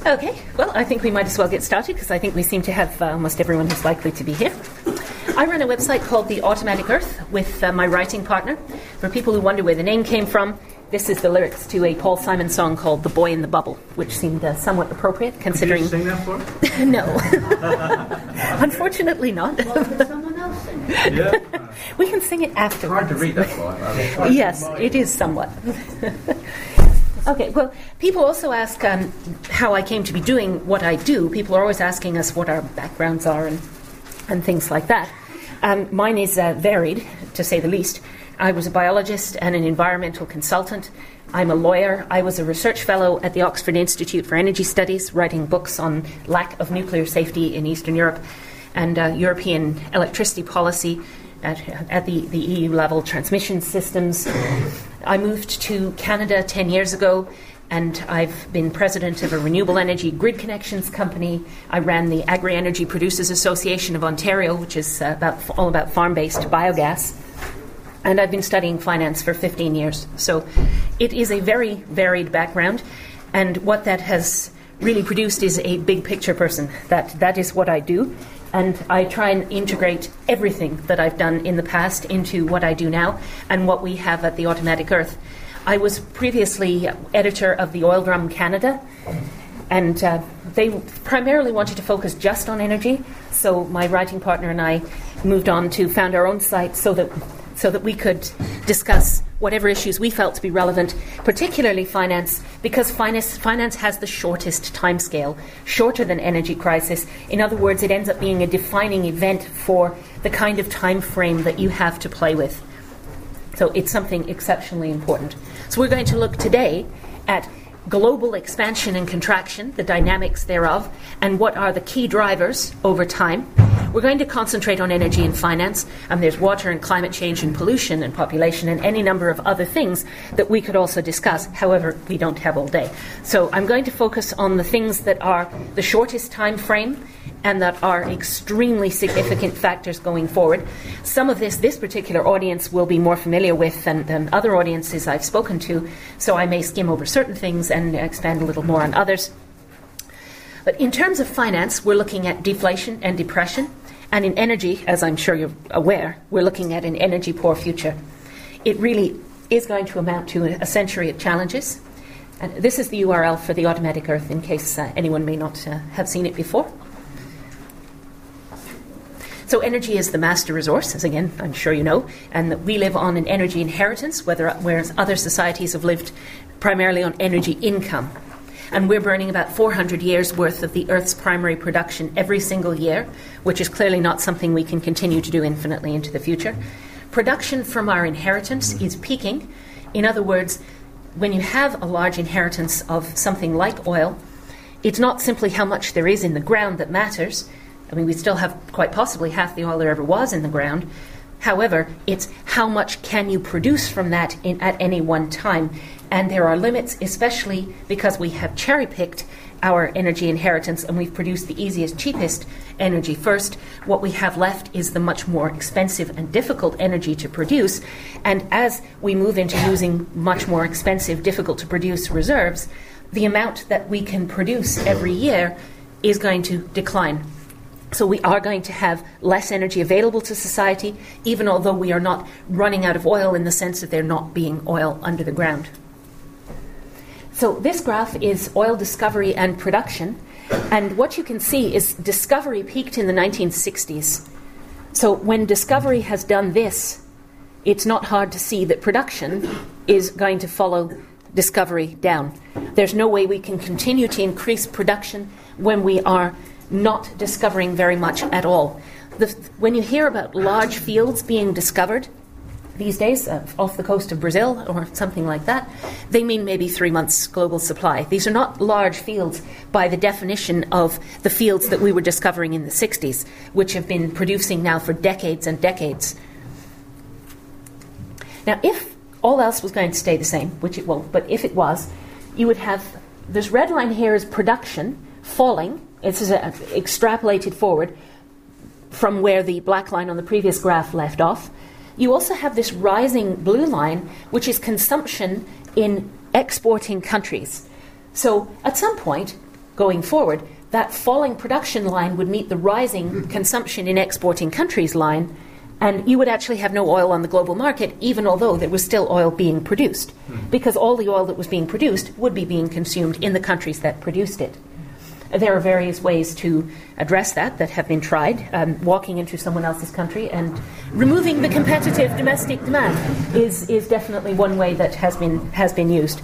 Okay, well, I think we might as well get started because I think we seem to have almost everyone who's likely to be here. I run a website called The Automatic Earth with my writing partner. For people who wonder where the name came from, this is the lyrics to a Paul Simon song called The Boy in the Bubble, which seemed somewhat appropriate considering... Could you sing that for us? No. Unfortunately not. Well, can someone else sing it? Yeah. We can sing it afterwards. It's hard to read that part. Yes, it is somewhat. Okay, well, people also ask how I came to be doing what I do. People are always asking us what our backgrounds are and things like that. Mine is varied, to say the least. I was a biologist and an environmental consultant. I'm a lawyer. I was a research fellow at the Oxford Institute for Energy Studies, writing books on lack of nuclear safety in Eastern Europe and European electricity policy at the EU level, transmission systems. I moved to Canada 10 years ago, and I've been president of a renewable energy grid connections company. I ran the Agri-Energy Producers Association of Ontario, which is all about farm-based biogas. And I've been studying finance for 15 years. So it is a very varied background, and what that has really produced is a big picture person. That is what I do. And I try and integrate everything that I've done in the past into what I do now and what we have at the Automatic Earth. I was previously editor of the Oil Drum Canada, and they primarily wanted to focus just on energy. So my writing partner and I moved on to found our own site so that we could discuss whatever issues we felt to be relevant, particularly finance, because finance has the shortest timescale, shorter than energy crisis. In other words, it ends up being a defining event for the kind of time frame that you have to play with. So it's something exceptionally important. So we're going to look today at global expansion and contraction, the dynamics thereof, and what are the key drivers over time. We're going to concentrate on energy and finance, and there's water and climate change and pollution and population and any number of other things that we could also discuss. However, we don't have all day. So I'm going to focus on the things that are the shortest time frame and that are extremely significant factors going forward. Some of this particular audience will be more familiar with than other audiences I've spoken to, so I may skim over certain things and expand a little more on others. But in terms of finance, we're looking at deflation and depression. And in energy, as I'm sure you're aware, we're looking at an energy-poor future. It really is going to amount to a century of challenges. And this is the URL for the Automatic Earth, in case anyone may not have seen it before. So energy is the master resource, as again, I'm sure you know, and that we live on an energy inheritance, whereas other societies have lived primarily on energy income. And we're burning about 400 years' worth of the Earth's primary production every single year, which is clearly not something we can continue to do infinitely into the future. Production from our inheritance is peaking. In other words, when you have a large inheritance of something like oil, it's not simply how much there is in the ground that matters. I mean, we still have quite possibly half the oil there ever was in the ground. However, it's how much can you produce from that at any one time. And there are limits, especially because we have cherry-picked our energy inheritance and we've produced the easiest, cheapest energy first. What we have left is the much more expensive and difficult energy to produce. And as we move into using much more expensive, difficult to produce reserves, the amount that we can produce every year is going to decline. So we are going to have less energy available to society, even although we are not running out of oil in the sense that there not being oil under the ground. So this graph is oil discovery and production. And what you can see is discovery peaked in the 1960s. So when discovery has done this, it's not hard to see that production is going to follow discovery down. There's no way we can continue to increase production when we are not discovering very much at all. When you hear about large fields being discovered these days off the coast of Brazil or something like that, they mean maybe 3 months global supply. These are not large fields by the definition of the fields that we were discovering in the 60s, which have been producing now for decades and decades. Now, if all else was going to stay the same, which it won't, but if it was, you would have this red line here is production falling. This is extrapolated forward from where the black line on the previous graph left off. You also have this rising blue line, which is consumption in exporting countries. So at some point, going forward, that falling production line would meet the rising consumption in exporting countries line, and you would actually have no oil on the global market, even although there was still oil being produced, because all the oil that was being produced would be being consumed in the countries that produced it. There are various ways to address that have been tried. Walking into someone else's country and removing the competitive domestic demand is definitely one way that has been used.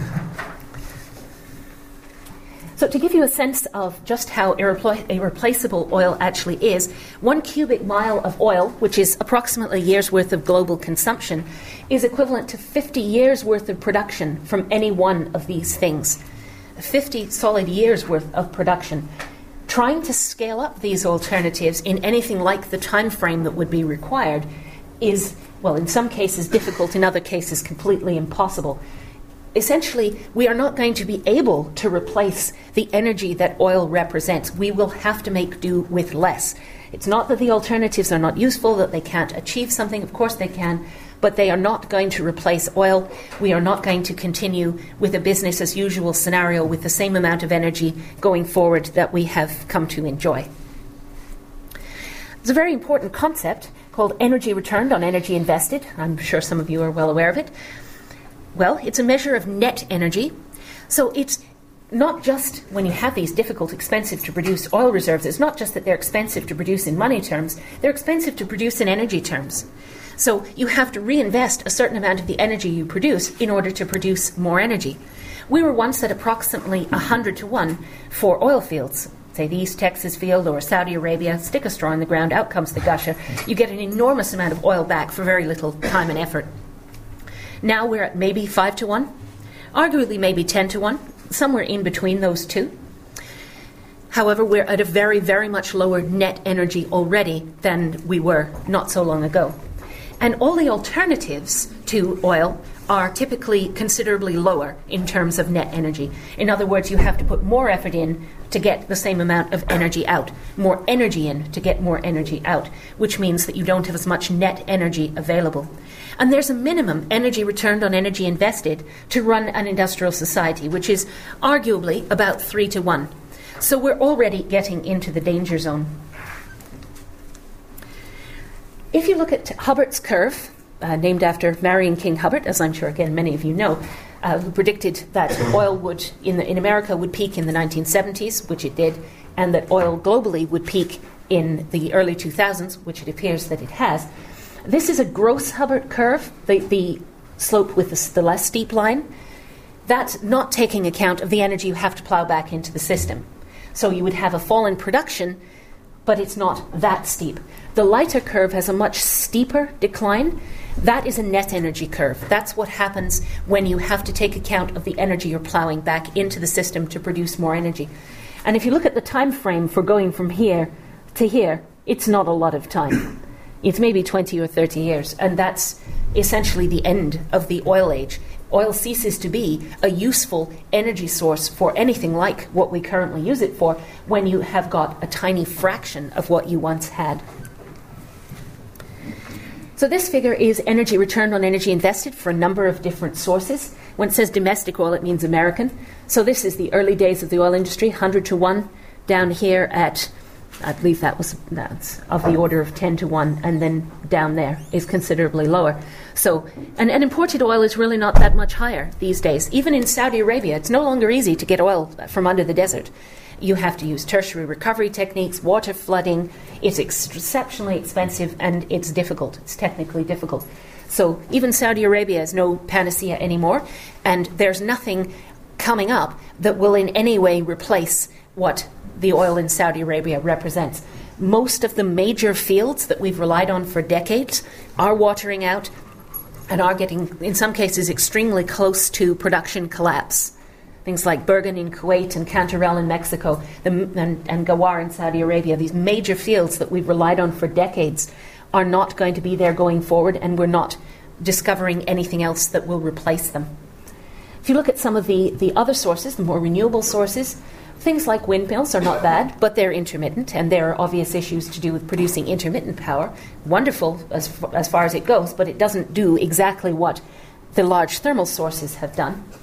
So to give you a sense of just how irreplaceable oil actually is, 1 cubic mile of oil, which is approximately a year's worth of global consumption, is equivalent to 50 years' worth of production from any one of these things. 50 solid years' worth of production. Trying to scale up these alternatives in anything like the time frame that would be required is, well, in some cases difficult, in other cases completely impossible. Essentially, we are not going to be able to replace the energy that oil represents. We will have to make do with less. It's not that the alternatives are not useful, that they can't achieve something. Of course they can, but they are not going to replace oil. We are not going to continue with a business as usual scenario with the same amount of energy going forward that we have come to enjoy. It's a very important concept called energy returned on energy invested. I'm sure some of you are well aware of it. Well, it's a measure of net energy. So it's not just when you have these difficult, expensive to produce oil reserves, it's not just that they're expensive to produce in money terms, they're expensive to produce in energy terms. So you have to reinvest a certain amount of the energy you produce in order to produce more energy. We were once at approximately 100 to 1 for oil fields. Say the East Texas field or Saudi Arabia, stick a straw in the ground, out comes the gusher. You get an enormous amount of oil back for very little time and effort. Now we're at maybe 5 to 1, arguably maybe 10 to 1, somewhere in between those two. However, we're at a very, very much lower net energy already than we were not so long ago. And all the alternatives to oil are typically considerably lower in terms of net energy. In other words, you have to put more effort in to get the same amount of energy out, more energy in to get more energy out, which means that you don't have as much net energy available. And there's a minimum energy returned on energy invested to run an industrial society, which is arguably about 3 to 1. So we're already getting into the danger zone. If you look at Hubbert's curve, named after Marion King Hubbert, as I'm sure, again, many of you know, who predicted that oil would, in America, would peak in the 1970s, which it did, and that oil globally would peak in the early 2000s, which it appears that it has. This is a gross Hubbert curve, the slope with the less steep line. That's not taking account of the energy you have to plow back into the system. So you would have a fall in production, but it's not that steep. The lighter curve has a much steeper decline. That is a net energy curve. That's what happens when you have to take account of the energy you're plowing back into the system to produce more energy. And if you look at the time frame for going from here to here, it's not a lot of time. It's maybe 20 or 30 years, and that's essentially the end of the oil age. Oil ceases to be a useful energy source for anything like what we currently use it for when you have got a tiny fraction of what you once had. So this figure is energy returned on energy invested for a number of different sources. When it says domestic oil, it means American. So this is the early days of the oil industry, 100 to 1, down here at, I believe that's of the order of 10 to 1, and then down there is considerably lower. So, and imported oil is really not that much higher these days. Even in Saudi Arabia, it's no longer easy to get oil from under the desert. You have to use tertiary recovery techniques, water flooding. It's exceptionally expensive and it's difficult. It's technically difficult. So even Saudi Arabia is no panacea anymore, and there's nothing coming up that will in any way replace what the oil in Saudi Arabia represents. Most of the major fields that we've relied on for decades are watering out and are getting, in some cases, extremely close to production collapse. Things like Bergen in Kuwait and Cantarell in Mexico and Ghawar in Saudi Arabia, these major fields that we've relied on for decades are not going to be there going forward, and we're not discovering anything else that will replace them. If you look at some of the other sources, the more renewable sources, things like windmills are not bad, but they're intermittent, and there are obvious issues to do with producing intermittent power. Wonderful as far as it goes, but it doesn't do exactly what the large thermal sources have done.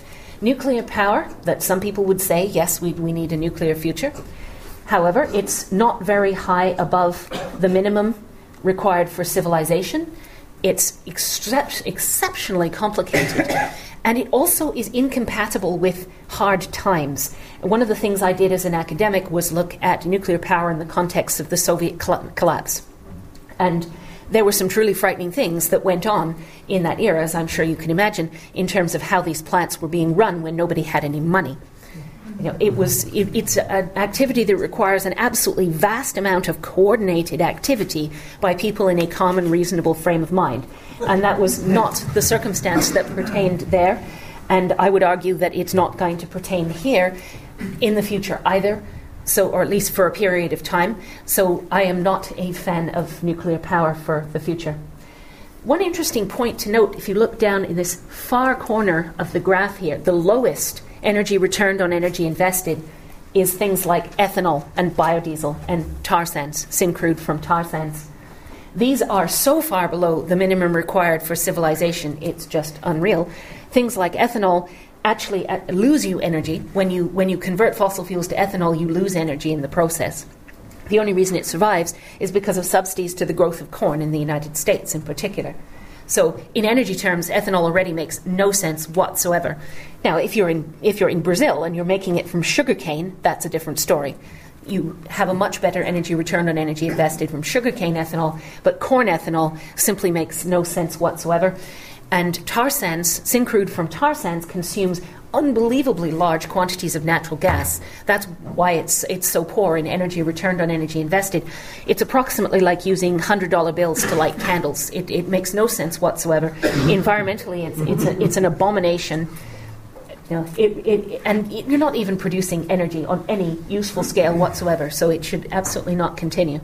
Nuclear power, that some people would say, yes, we need a nuclear future. However, it's not very high above the minimum required for civilization. It's exceptionally complicated. And it also is incompatible with hard times. One of the things I did as an academic was look at nuclear power in the context of the Soviet collapse. And there were some truly frightening things that went on in that era, as I'm sure you can imagine, in terms of how these plants were being run when nobody had any money. It's an activity that requires an absolutely vast amount of coordinated activity by people in a calm and reasonable frame of mind. And that was not the circumstance that pertained there. And I would argue that it's not going to pertain here in the future either, or at least for a period of time. So I am not a fan of nuclear power for the future. One interesting point to note, if you look down in this far corner of the graph here, the lowest energy returned on energy invested is things like ethanol and biodiesel and tar sands, Syncrude from tar sands. These are so far below the minimum required for civilization, it's just unreal. Things like ethanol actually lose you energy. When you convert fossil fuels to ethanol, you lose energy in the process. The only reason it survives is because of subsidies to the growth of corn in the United States in particular. So in energy terms, ethanol already makes no sense whatsoever. Now, if you're in Brazil and you're making it from sugarcane, that's a different story. You have a much better energy return on energy invested from sugarcane ethanol, but corn ethanol simply makes no sense whatsoever. And tar sands, Syncrude from tar sands, consumes unbelievably large quantities of natural gas. That's why it's so poor in energy returned on energy invested. It's approximately like using $100 bills to light candles. It makes no sense whatsoever. Environmentally, it's an abomination. And you're not even producing energy on any useful scale whatsoever, so it should absolutely not continue.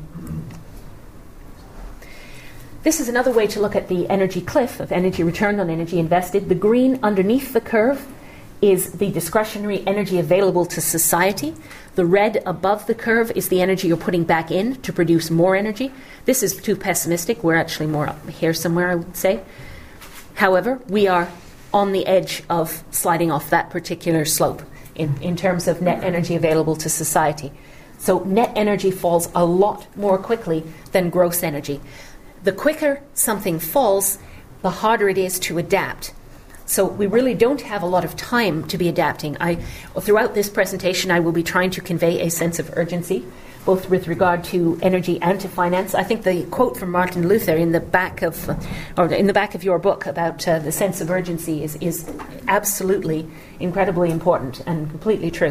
This is another way to look at the energy cliff of energy returned on energy invested. The green underneath the curve is the discretionary energy available to society. The red above the curve is the energy you're putting back in to produce more energy. This is too pessimistic. We're actually more up here somewhere, I would say. However, we are on the edge of sliding off that particular slope in terms of net energy available to society. So net energy falls a lot more quickly than gross energy. The quicker something falls, the harder it is to adapt. So we really don't have a lot of time to be adapting. Throughout this presentation, I will be trying to convey a sense of urgency, both with regard to energy and to finance. I think the quote from Martin Luther in the back of your book about the sense of urgency is absolutely incredibly important and completely true.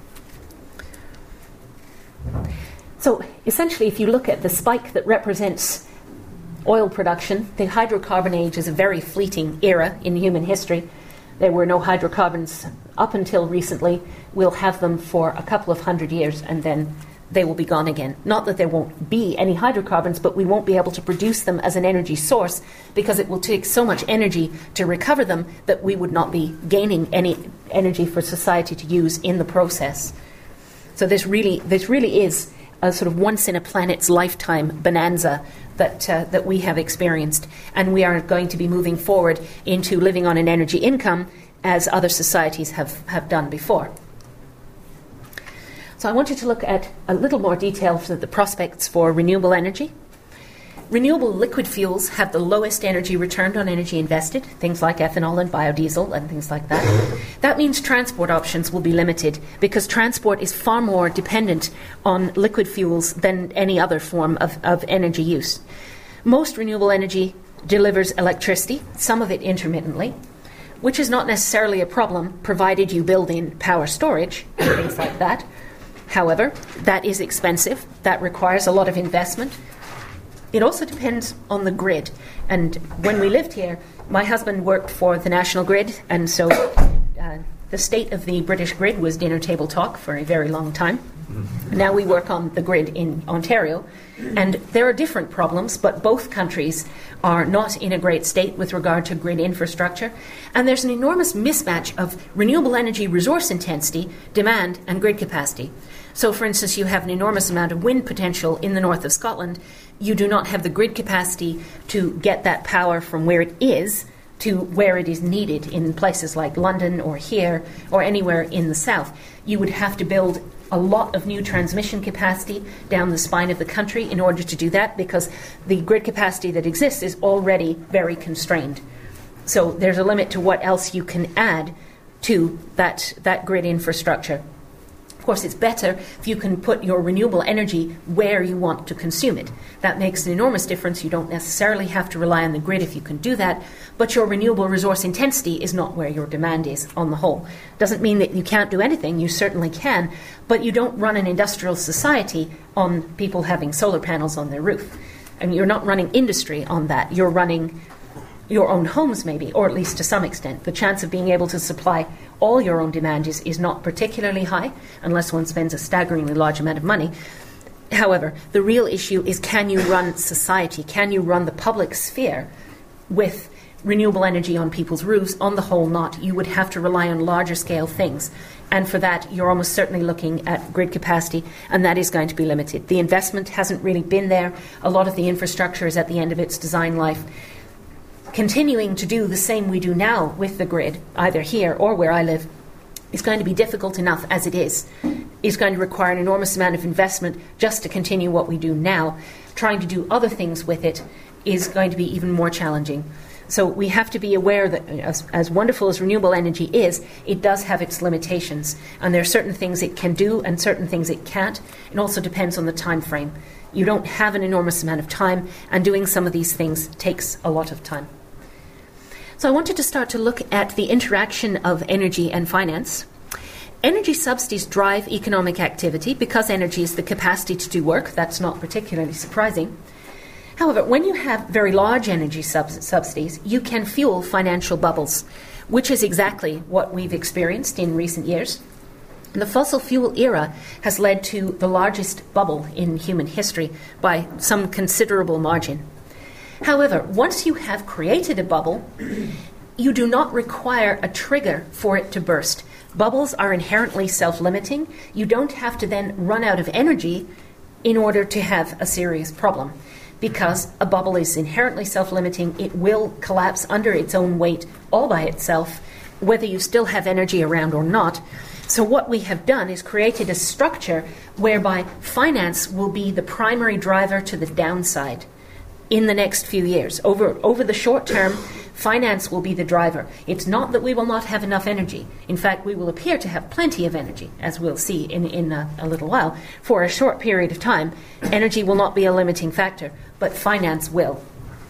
So essentially, if you look at the spike that represents oil production, the hydrocarbon age is a very fleeting era in human history. There were no hydrocarbons up until recently. We'll have them for a couple of 100 years and then they will be gone again. Not that there won't be any hydrocarbons, but we won't be able to produce them as an energy source because it will take so much energy to recover them that we would not be gaining any energy for society to use in the process. So this really is a sort of once in a planet's lifetime bonanza that we have experienced, and we are going to be moving forward into living on an energy income as other societies have done before. So I wanted to look at a little more detail for the prospects for renewable energy. Renewable liquid fuels have the lowest energy returned on energy invested, things like ethanol and biodiesel and things like that. That means transport options will be limited because transport is far more dependent on liquid fuels than any other form of energy use. Most renewable energy delivers electricity, some of it intermittently, which is not necessarily a problem provided you build in power storage and things like that. However, that is expensive. That requires a lot of investment. It also depends on the grid. And when we lived here, my husband worked for the National Grid, and so the state of the British grid was dinner table talk for a very long time. Now we work on the grid in Ontario, and there are different problems, but both countries are not in a great state with regard to grid infrastructure, and there's an enormous mismatch of renewable energy resource intensity, demand, and grid capacity. So, for instance, you have an enormous amount of wind potential in the north of Scotland. You do not have the grid capacity to get that power from where it is to where it is needed in places like London or here or anywhere in the south. You would have to build a lot of new transmission capacity down the spine of the country in order to do that, because the grid capacity that exists is already very constrained. So there's a limit to what else you can add to that grid infrastructure. Of course, it's better if you can put your renewable energy where you want to consume it. That makes an enormous difference. You don't necessarily have to rely on the grid if you can do that, but your renewable resource intensity is not where your demand is on the whole. Doesn't mean that you can't do anything. You certainly can, but you don't run an industrial society on people having solar panels on their roof. And you're not running industry on that. You're running your own homes, maybe, or at least to some extent. The chance of being able to supply all your own demand is not particularly high, unless one spends a staggeringly large amount of money. However, the real issue is, can you run society? Can you run the public sphere with renewable energy on people's roofs? On the whole, not. You would have to rely on larger scale things. And for that, you're almost certainly looking at grid capacity, and that is going to be limited. The investment hasn't really been there. A lot of the infrastructure is at the end of its design life. Continuing to do the same we do now with the grid, either here or where I live, is going to be difficult enough as it is. It's going to require an enormous amount of investment just to continue what we do now. Trying to do other things with it is going to be even more challenging. So we have to be aware that as wonderful as renewable energy is, it does have its limitations. And there are certain things it can do and certain things it can't. It also depends on the time frame. You don't have an enormous amount of time, and doing some of these things takes a lot of time. So I wanted to start to look at the interaction of energy and finance. Energy subsidies drive economic activity because energy is the capacity to do work. That's not particularly surprising. However, when you have very large energy subsidies, you can fuel financial bubbles, which is exactly what we've experienced in recent years. The fossil fuel era has led to the largest bubble in human history by some considerable margin. However, once you have created a bubble, you do not require a trigger for it to burst. Bubbles are inherently self-limiting. You don't have to then run out of energy in order to have a serious problem, because a bubble is inherently self-limiting. It will collapse under its own weight all by itself, whether you still have energy around or not. So what we have done is created a structure whereby finance will be the primary driver to the downside in the next few years. Over the short term, finance will be the driver. It's not that we will not have enough energy. In fact, we will appear to have plenty of energy, as we'll see in a little while. For a short period of time, energy will not be a limiting factor, but finance will.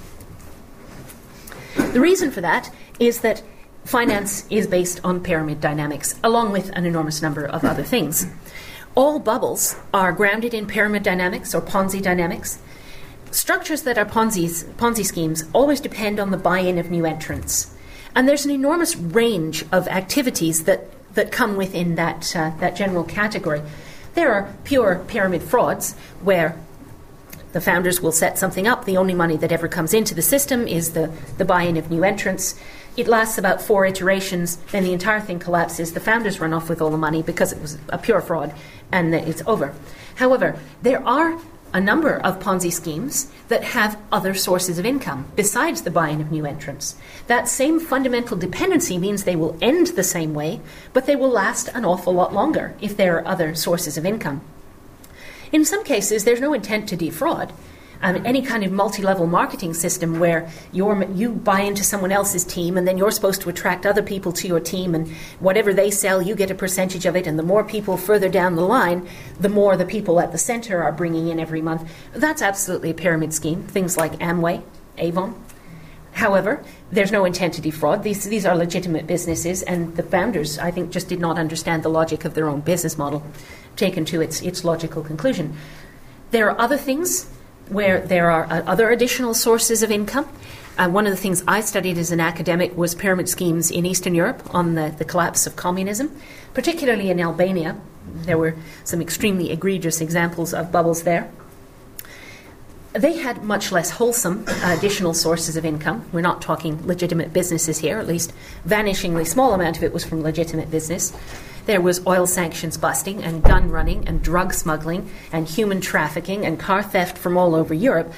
The reason for that is that finance is based on pyramid dynamics, along with an enormous number of other things. All bubbles are grounded in pyramid dynamics or Ponzi dynamics. Structures that are Ponzi schemes always depend on the buy-in of new entrants. And there's an enormous range of activities that come within that general category. There are pure pyramid frauds where the founders will set something up. The only money that ever comes into the system is the buy-in of new entrants. It lasts about 4 iterations, then the entire thing collapses. The founders run off with all the money because it was a pure fraud, and it's over. However, there are a number of Ponzi schemes that have other sources of income besides the buy-in of new entrants. That same fundamental dependency means they will end the same way, but they will last an awful lot longer if there are other sources of income. In some cases, there's no intent to defraud. Any kind of multi-level marketing system where you buy into someone else's team and then you're supposed to attract other people to your team, and whatever they sell, you get a percentage of it, and the more people further down the line, the more the people at the center are bringing in every month. That's absolutely a pyramid scheme, things like Amway, Avon. However, there's no intent to defraud. These are legitimate businesses, and the founders, I think, just did not understand the logic of their own business model, taken to its logical conclusion. There are other things where there are other additional sources of income. One of the things I studied as an academic was pyramid schemes in Eastern Europe on the collapse of communism, particularly in Albania. There were some extremely egregious examples of bubbles there. They had much less wholesome additional sources of income. We're not talking legitimate businesses here, at least vanishingly small amount of it was from legitimate business. There was oil sanctions busting and gun running and drug smuggling and human trafficking and car theft from all over Europe.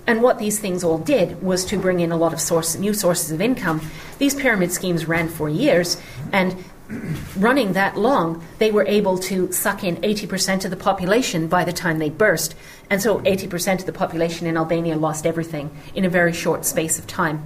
And what these things all did was to bring in a lot of new sources of income. These pyramid schemes ran for years, and running that long, they were able to suck in 80% of the population by the time they burst. And so 80% of the population in Albania lost everything in a very short space of time.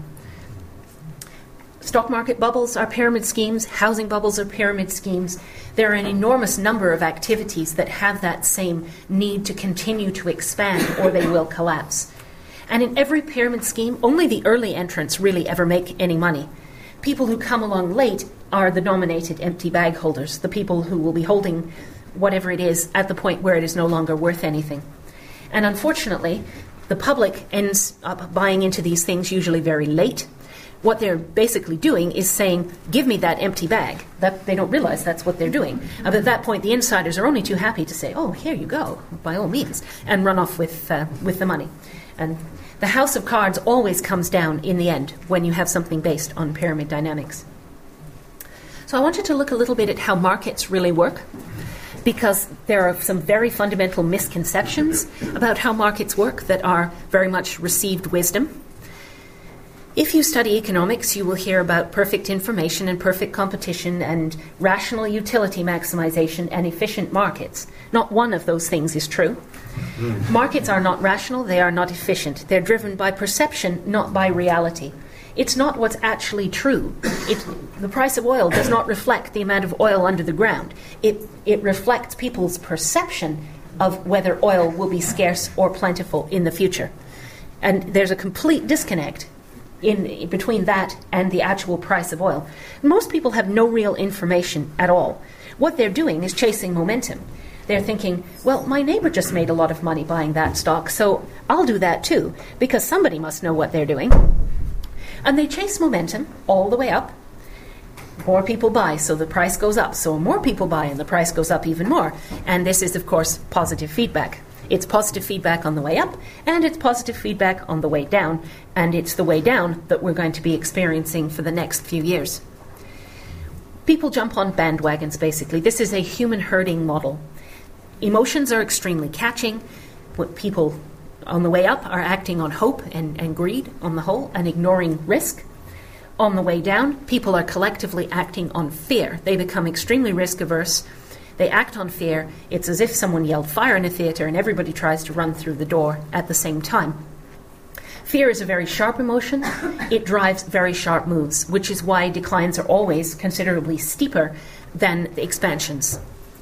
Stock market bubbles are pyramid schemes. Housing bubbles are pyramid schemes. There are an enormous number of activities that have that same need to continue to expand, or they will collapse. And in every pyramid scheme, only the early entrants really ever make any money. People who come along late are the nominated empty bag holders, the people who will be holding whatever it is at the point where it is no longer worth anything. And unfortunately, the public ends up buying into these things usually very late. What they're basically doing is saying, give me that empty bag. That they don't realize that's what they're doing. But at that point, the insiders are only too happy to say, oh, here you go, by all means, and run off with the money. And the house of cards always comes down in the end when you have something based on pyramid dynamics. So I wanted to look a little bit at how markets really work, because there are some very fundamental misconceptions about how markets work that are very much received wisdom. If you study economics, you will hear about perfect information and perfect competition and rational utility maximization and efficient markets. Not one of those things is true. Markets are not rational, they are not efficient. They're driven by perception, not by reality. It's not what's actually true. The price of oil does not reflect the amount of oil under the ground. It reflects people's perception of whether oil will be scarce or plentiful in the future. And there's a complete disconnect in between that and the actual price of oil. Most people have no real information at all. What they're doing is chasing momentum. They're thinking, well, my neighbor just made a lot of money buying that stock, so I'll do that too, because somebody must know what they're doing. And they chase momentum all the way up. More people buy, so the price goes up. So more people buy, and the price goes up even more. And this is, of course, positive feedback. It's positive feedback on the way up, and it's positive feedback on the way down. And it's the way down that we're going to be experiencing for the next few years. People jump on bandwagons, basically. This is a human herding model. Emotions are extremely catching. What people on the way up are acting on hope and greed on the whole, and ignoring risk. On the way down, people are collectively acting on fear. They become extremely risk averse. They act on fear. It's as if someone yelled fire in a theater and everybody tries to run through the door at the same time. Fear is a very sharp emotion. It drives very sharp moves, which is why declines are always considerably steeper than the expansions.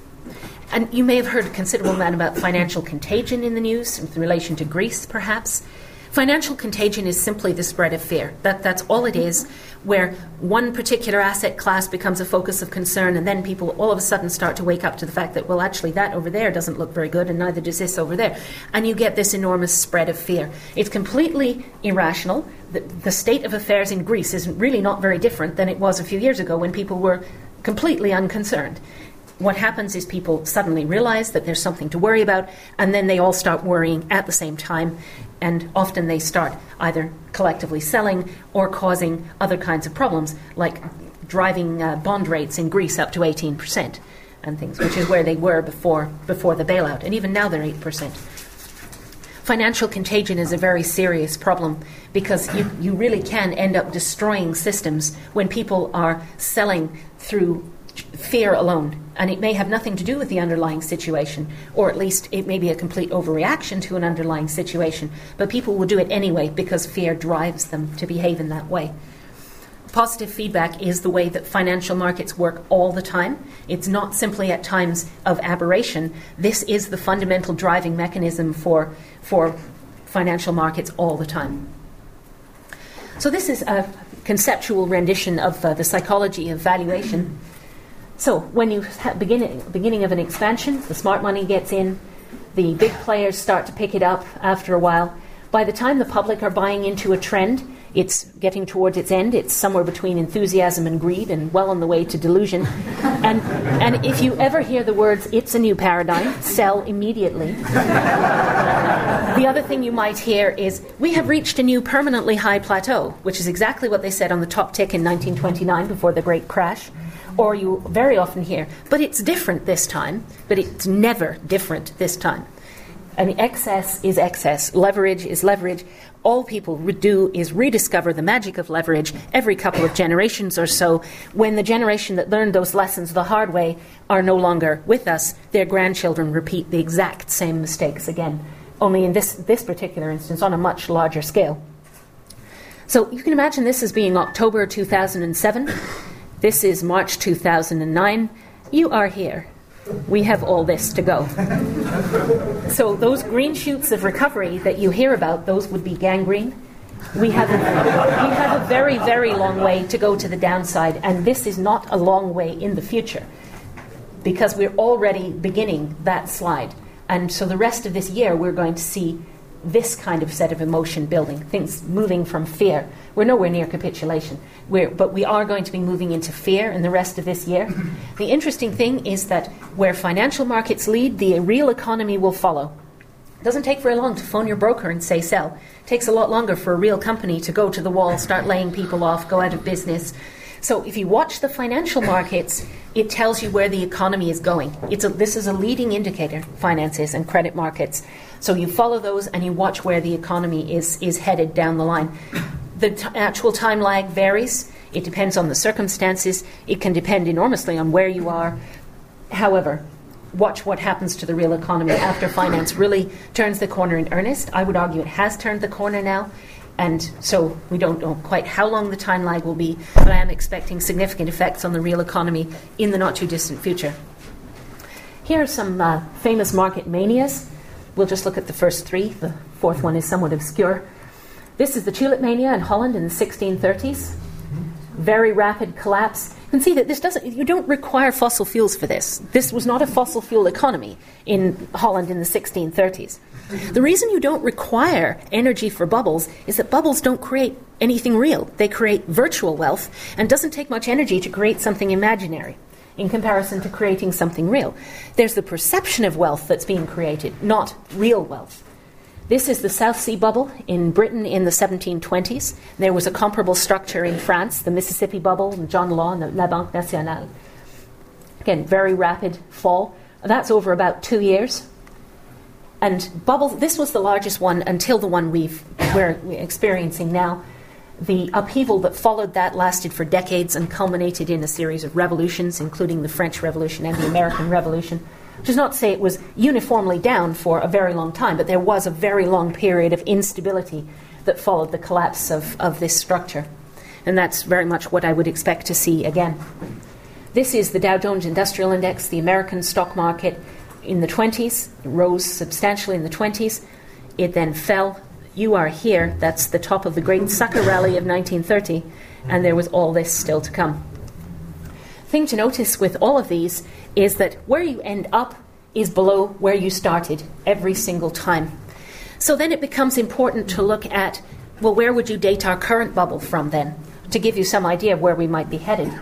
And you may have heard a considerable amount about financial contagion in the news, in relation to Greece, perhaps. Financial contagion is simply the spread of fear. That's all it is, where one particular asset class becomes a focus of concern, and then people all of a sudden start to wake up to the fact that, well, actually, that over there doesn't look very good, and neither does this over there. And you get this enormous spread of fear. It's completely irrational. The state of affairs in Greece is really not very different than it was a few years ago when people were completely unconcerned. What happens is people suddenly realize that there's something to worry about, and then they all start worrying at the same time, and often they start either collectively selling or causing other kinds of problems, like driving bond rates in Greece up to 18% and things, which is where they were before the bailout, and even now they're 8%. Financial contagion is a very serious problem because you really can end up destroying systems when people are selling through fear alone, and it may have nothing to do with the underlying situation, or at least it may be a complete overreaction to an underlying situation, but people will do it anyway because fear drives them to behave in that way. Positive feedback is the way that financial markets work all the time. It's not simply at times of aberration. This is the fundamental driving mechanism for financial markets all the time. So this is a conceptual rendition of the psychology of valuation. So when you have beginning of an expansion, the smart money gets in, the big players start to pick it up after a while. By the time the public are buying into a trend, it's getting towards its end. It's somewhere between enthusiasm and greed and well on the way to delusion. And if you ever hear the words, "It's a new paradigm," sell immediately. The other thing you might hear is, "We have reached a new permanently high plateau," which is exactly what they said on the top tick in 1929 before the great crash. Or you very often hear, "But it's different this time," but it's never different this time. I mean, excess is excess. Leverage is leverage. All people do is rediscover the magic of leverage every couple of generations or so. When the generation that learned those lessons the hard way are no longer with us, their grandchildren repeat the exact same mistakes again, only in this particular instance on a much larger scale. So you can imagine this as being October 2007. This is March 2009. You are here. We have all this to go. So those green shoots of recovery that you hear about, those would be gangrene. We have a very, very long way to go to the downside, and this is not a long way in the future because we're already beginning that slide. And so the rest of this year we're going to see this kind of set of emotion building, things moving from fear. We're nowhere near capitulation, but we are going to be moving into fear in the rest of this year. The interesting thing is that where financial markets lead, the real economy will follow. It doesn't take very long to phone your broker and say sell. It takes a lot longer for a real company to go to the wall, start laying people off, go out of business. So if you watch the financial markets, it tells you where the economy is going. This is a leading indicator, finances and credit markets. So you follow those and you watch where the economy is headed down the line. The actual time lag varies. It depends on the circumstances. It can depend enormously on where you are. However, watch what happens to the real economy after finance really turns the corner in earnest. I would argue it has turned the corner now. And so we don't know quite how long the time lag will be, but I am expecting significant effects on the real economy in the not-too-distant future. Here are some famous market manias. We'll just look at the first three. The fourth one is somewhat obscure. This is the tulip mania in Holland in the 1630s. Very rapid collapse. You can see that you don't require fossil fuels for this. This was not a fossil fuel economy in Holland in the 1630s. The reason you don't require energy for bubbles is that bubbles don't create anything real. They create virtual wealth, and it doesn't take much energy to create something imaginary in comparison to creating something real. There's the perception of wealth that's being created, not real wealth. This is the South Sea bubble in Britain in the 1720s. There was a comparable structure in France, the Mississippi bubble, and John Law and the La Banque Nationale. Again, very rapid fall. That's over about 2 years. And this was the largest one until the one we're experiencing now. The upheaval that followed that lasted for decades and culminated in a series of revolutions, including the French Revolution and the American Revolution. Which is not to say it was uniformly down for a very long time, but there was a very long period of instability that followed the collapse of this structure. And that's very much what I would expect to see again. This is the Dow Jones Industrial Index, the American stock market in the 20s. It rose substantially in the 20s. It then fell. You are here. That's the top of the great sucker rally of 1930. And there was all this still to come. Thing to notice with all of these is that where you end up is below where you started every single time. So then it becomes important to look at, well, where would you date our current bubble from then, to give you some idea of where we might be headed?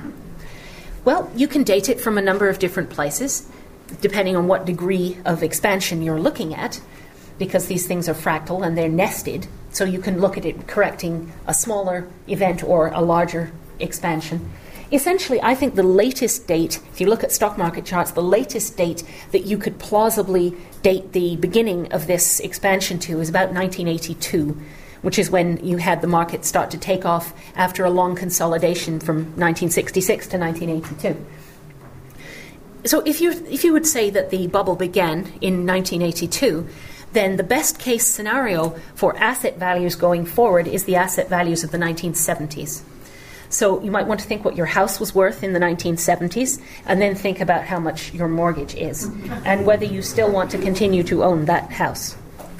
Well, you can date it from a number of different places, depending on what degree of expansion you're looking at, because these things are fractal and they're nested, so you can look at it correcting a smaller event or a larger expansion. Essentially, I think the latest date, if you look at stock market charts, the latest date that you could plausibly date the beginning of this expansion to is about 1982, which is when you had the market start to take off after a long consolidation from 1966 to 1982. So if you would say that the bubble began in 1982, then the best case scenario for asset values going forward is the asset values of the 1970s. So you might want to think what your house was worth in the 1970s and then think about how much your mortgage is and whether you still want to continue to own that house.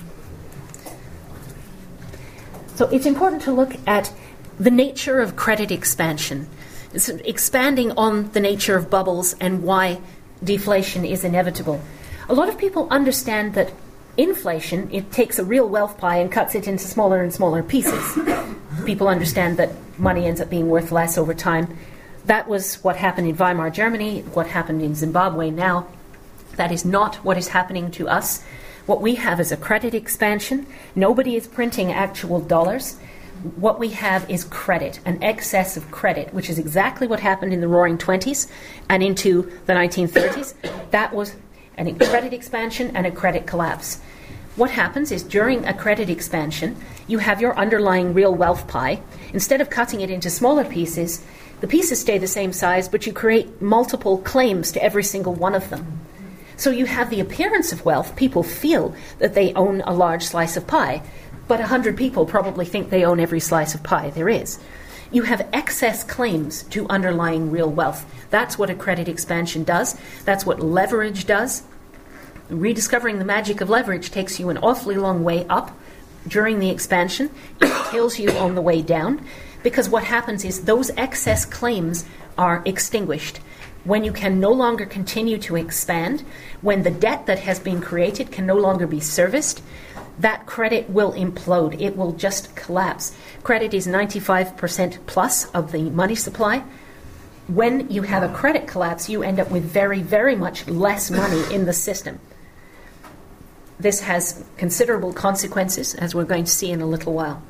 So it's important to look at the nature of credit expansion. It's expanding on the nature of bubbles and why deflation is inevitable. A lot of people understand that inflation, it takes a real wealth pie and cuts it into smaller and smaller pieces. People understand that money ends up being worth less over time. That was what happened in Weimar Germany, what happened in Zimbabwe now. That is not what is happening to us. What we have is a credit expansion. Nobody is printing actual dollars. What we have is credit, an excess of credit, which is exactly what happened in the Roaring '20s and into the 1930s. That was a credit expansion and a credit collapse. What happens is during a credit expansion, you have your underlying real wealth pie. Instead of cutting it into smaller pieces, the pieces stay the same size, but you create multiple claims to every single one of them. So you have the appearance of wealth. People feel that they own a large slice of pie, but 100 people probably think they own every slice of pie there is. You have excess claims to underlying real wealth. That's what a credit expansion does. That's what leverage does. Rediscovering the magic of leverage takes you an awfully long way up during the expansion. It kills you on the way down, because what happens is those excess claims are extinguished. When you can no longer continue to expand, when the debt that has been created can no longer be serviced, that credit will implode. It will just collapse. Credit is 95% plus of the money supply. When you have a credit collapse, you end up with very, very much less money in the system. This has considerable consequences, as we're going to see in a little while.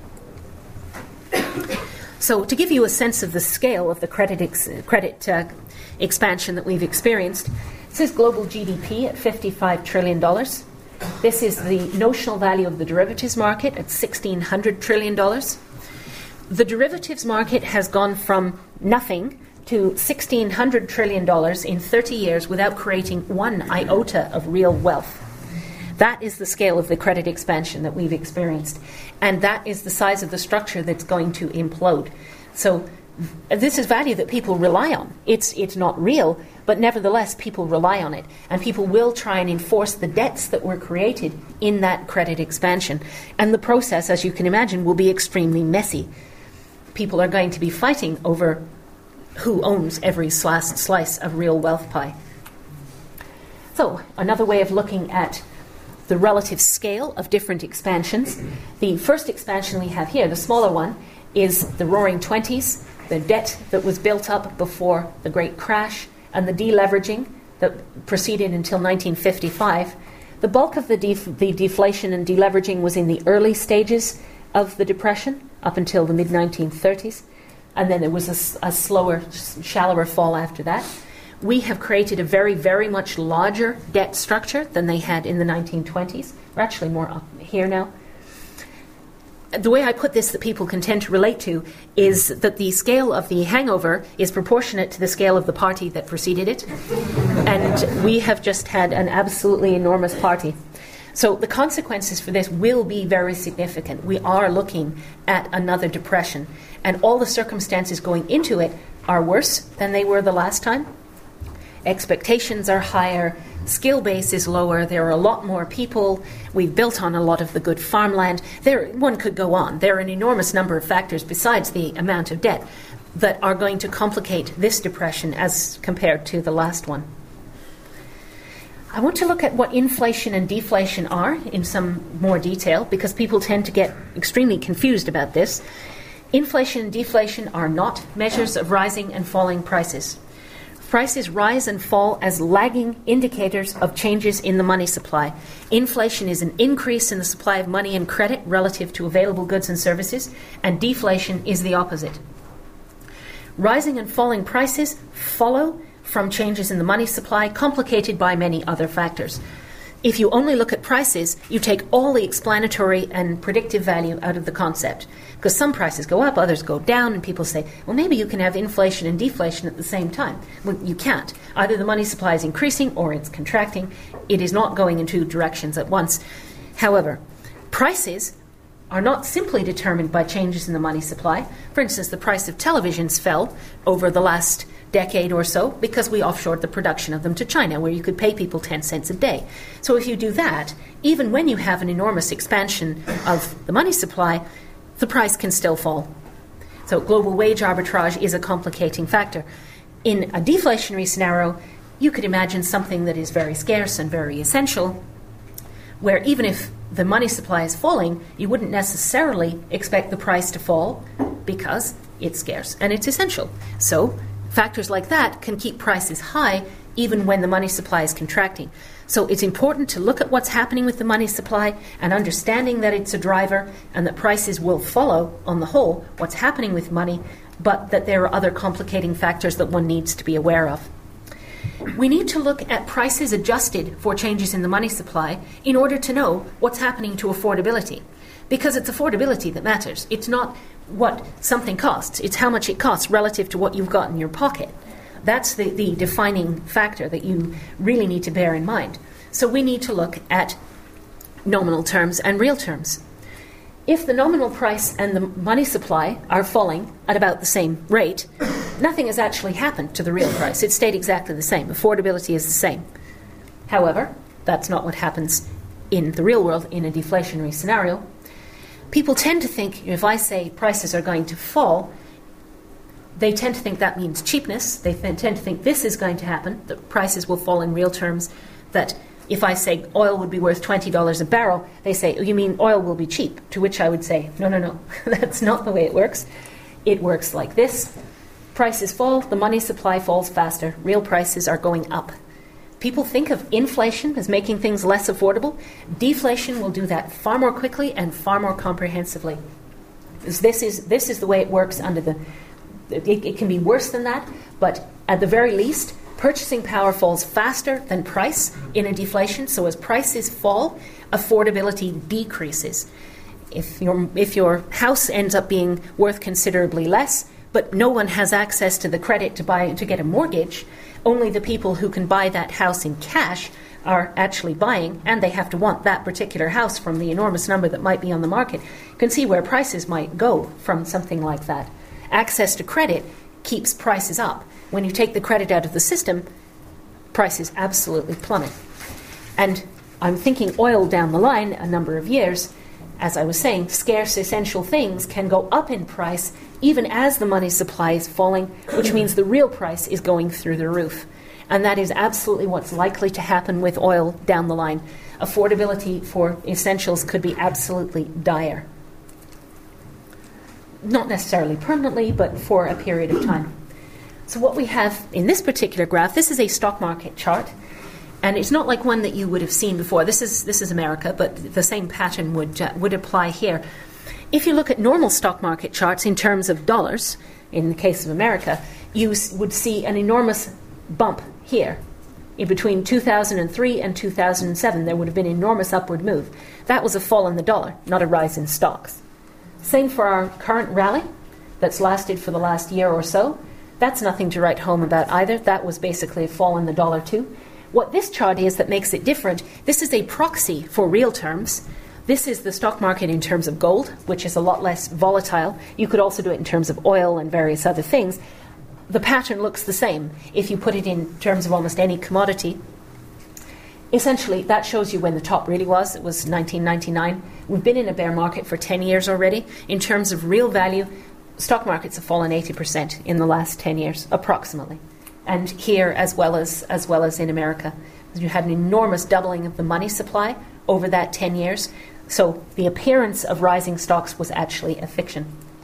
So to give you a sense of the scale of the credit expansion that we've experienced, this is global GDP at $55 trillion. This is the notional value of the derivatives market at $1,600 trillion. The derivatives market has gone from nothing to $1,600 trillion in 30 years without creating one iota of real wealth. That is the scale of the credit expansion that we've experienced. And that is the size of the structure that's going to implode. So this is value that people rely on. It's not real, but nevertheless people rely on it. And people will try and enforce the debts that were created in that credit expansion. And the process, as you can imagine, will be extremely messy. People are going to be fighting over who owns every slice of real wealth pie. So another way of looking at the relative scale of different expansions. The first expansion we have here, the smaller one, is the Roaring Twenties, the debt that was built up before the Great Crash, and the deleveraging that proceeded until 1955. The bulk of the deflation and deleveraging was in the early stages of the Depression, up until the mid-1930s, and then there was a slower, shallower fall after that. We have created a very, very much larger debt structure than they had in the 1920s. We're actually more up here now. The way I put this that people can tend to relate to is that the scale of the hangover is proportionate to the scale of the party that preceded it. And we have just had an absolutely enormous party. So the consequences for this will be very significant. We are looking at another depression. And all the circumstances going into it are worse than they were the last time. Expectations are higher, skill base is lower, there are a lot more people, we've built on a lot of the good farmland. One could go on. There are an enormous number of factors besides the amount of debt that are going to complicate this depression as compared to the last one. I want to look at what inflation and deflation are in some more detail, because people tend to get extremely confused about this. Inflation and deflation are not measures of rising and falling prices. Prices rise and fall as lagging indicators of changes in the money supply. Inflation is an increase in the supply of money and credit relative to available goods and services, and deflation is the opposite. Rising and falling prices follow from changes in the money supply, complicated by many other factors. If you only look at prices, you take all the explanatory and predictive value out of the concept. Because some prices go up, others go down, and people say, well, maybe you can have inflation and deflation at the same time. Well, you can't. Either the money supply is increasing or it's contracting. It is not going in two directions at once. However, prices are not simply determined by changes in the money supply. For instance, the price of televisions fell over the last decade or so because we offshored the production of them to China, where you could pay people 10 cents a day. So if you do that, even when you have an enormous expansion of the money supply, the price can still fall. So global wage arbitrage is a complicating factor. In a deflationary scenario, you could imagine something that is very scarce and very essential, where even if the money supply is falling, you wouldn't necessarily expect the price to fall because it's scarce and it's essential. So factors like that can keep prices high even when the money supply is contracting. So it's important to look at what's happening with the money supply and understanding that it's a driver and that prices will follow, on the whole, what's happening with money, but that there are other complicating factors that one needs to be aware of. we need to look at prices adjusted for changes in the money supply in order to know what's happening to affordability. Because it's affordability that matters. It's not what something costs. It's how much it costs relative to what you've got in your pocket. That's the defining factor that you really need to bear in mind. So we need to look at nominal terms and real terms. If the nominal price and the money supply are falling at about the same rate, nothing has actually happened to the real price. It stayed exactly the same. Affordability is the same. However, that's not what happens in the real world in a deflationary scenario. People tend to think, if I say prices are going to fall, they tend to think that means cheapness. They tend to think this is going to happen, that prices will fall in real terms, that if I say oil would be worth $20 a barrel, they say, oh, you mean oil will be cheap? To which I would say, no, that's not the way it works. It works like this. Prices fall, the money supply falls faster, real prices are going up. People think of inflation as making things less affordable. Deflation will do that far more quickly and far more comprehensively. This is the way it works under the... It can be worse than that, but at the very least, purchasing power falls faster than price in a deflation. So as prices fall, affordability decreases. If your house ends up being worth considerably less, but no one has access to the credit to get a mortgage, only the people who can buy that house in cash are actually buying, and they have to want that particular house from the enormous number that might be on the market. You can see where prices might go from something like that. Access to credit keeps prices up. When you take the credit out of the system, prices absolutely plummet. And I'm thinking oil down the line a number of years. As I was saying, scarce essential things can go up in price even as the money supply is falling, which means the real price is going through the roof. And that is absolutely what's likely to happen with oil down the line. Affordability for essentials could be absolutely dire. Not necessarily permanently, but for a period of time. So what we have in this particular graph, this is a stock market chart, and it's not like one that you would have seen before. This is America, but the same pattern would apply here. If you look at normal stock market charts in terms of dollars, in the case of America, you would see an enormous bump here. In between 2003 and 2007, there would have been an enormous upward move. That was a fall in the dollar, not a rise in stocks. Same for our current rally that's lasted for the last year or so. That's nothing to write home about either. That was basically a fall in the dollar too. What this chart is that makes it different, this is a proxy for real terms. This is the stock market in terms of gold, which is a lot less volatile. You could also do it in terms of oil and various other things. The pattern looks the same if you put it in terms of almost any commodity. Essentially, that shows you when the top really was. It was 1999. We've been in a bear market for 10 years already. In terms of real value, stock markets have fallen 80% in the last 10 years, approximately. And here, as well as in America, you had an enormous doubling of the money supply over that 10 years. So the appearance of rising stocks was actually a fiction.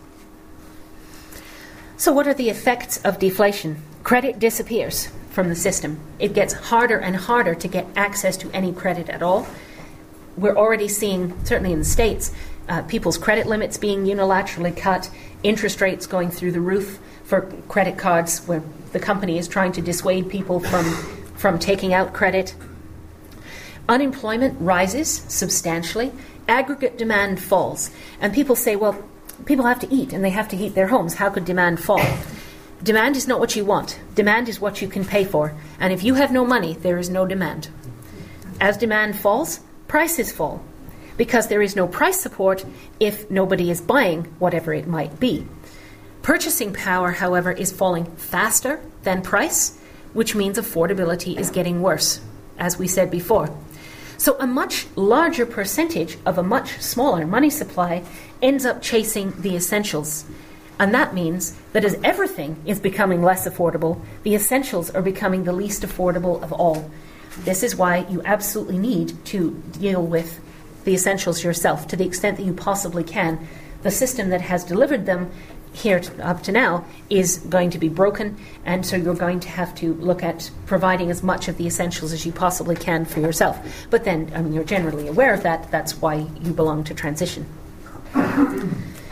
So what are the effects of deflation? Credit disappears from the system. It gets harder and harder to get access to any credit at all. We're already seeing, certainly in the States, people's credit limits being unilaterally cut, interest rates going through the roof for credit cards where the company is trying to dissuade people from taking out credit. Unemployment rises substantially. Aggregate demand falls. And people say, well, people have to eat and they have to heat their homes. How could demand fall? Demand is not what you want. Demand is what you can pay for. And if you have no money, there is no demand. As demand falls, prices fall, because there is no price support if nobody is buying whatever it might be. Purchasing power, however, is falling faster than price, which means affordability is getting worse, as we said before. So a much larger percentage of a much smaller money supply ends up chasing the essentials. And that means that as everything is becoming less affordable, the essentials are becoming the least affordable of all. This is why you absolutely need to deal with the essentials yourself to the extent that you possibly can. The system that has delivered them here up to now is going to be broken, and so you're going to have to look at providing as much of the essentials as you possibly can for yourself. But then, you're generally aware of that. That's why you belong to transition.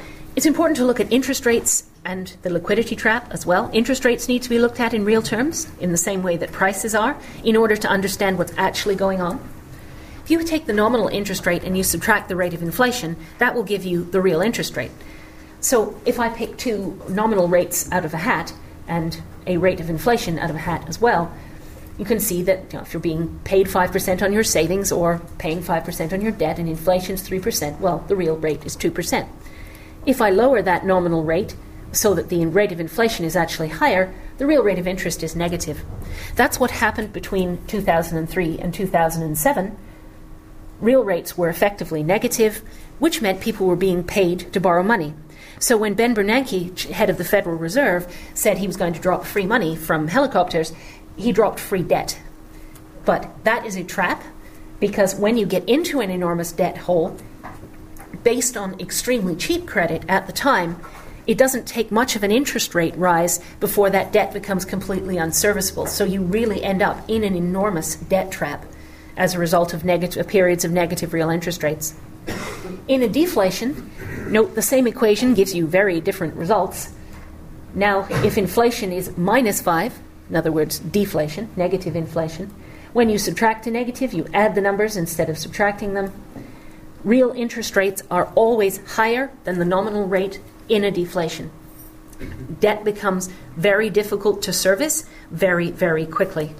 It's important to look at interest rates and the liquidity trap as well. Interest rates need to be looked at in real terms, in the same way that prices are, in order to understand what's actually going on. If you take the nominal interest rate and you subtract the rate of inflation, that will give you the real interest rate. So if I pick two nominal rates out of a hat and a rate of inflation out of a hat as well, you can see that if you're being paid 5% on your savings or paying 5% on your debt and inflation's 3%, well, the real rate is 2%. If I lower that nominal rate so that the rate of inflation is actually higher, the real rate of interest is negative. That's what happened between 2003 and 2007. Real rates were effectively negative, which meant people were being paid to borrow money. So when Ben Bernanke, head of the Federal Reserve, said he was going to drop free money from helicopters, he dropped free debt. But that is a trap, because when you get into an enormous debt hole, based on extremely cheap credit at the time, it doesn't take much of an interest rate rise before that debt becomes completely unserviceable. So you really end up in an enormous debt trap as a result of periods of negative real interest rates. In a deflation, note the same equation gives you very different results. Now, if inflation is minus 5, in other words, deflation, negative inflation, when you subtract a negative, you add the numbers instead of subtracting them. Real interest rates are always higher than the nominal rate in a deflation. Debt becomes very difficult to service very, very quickly.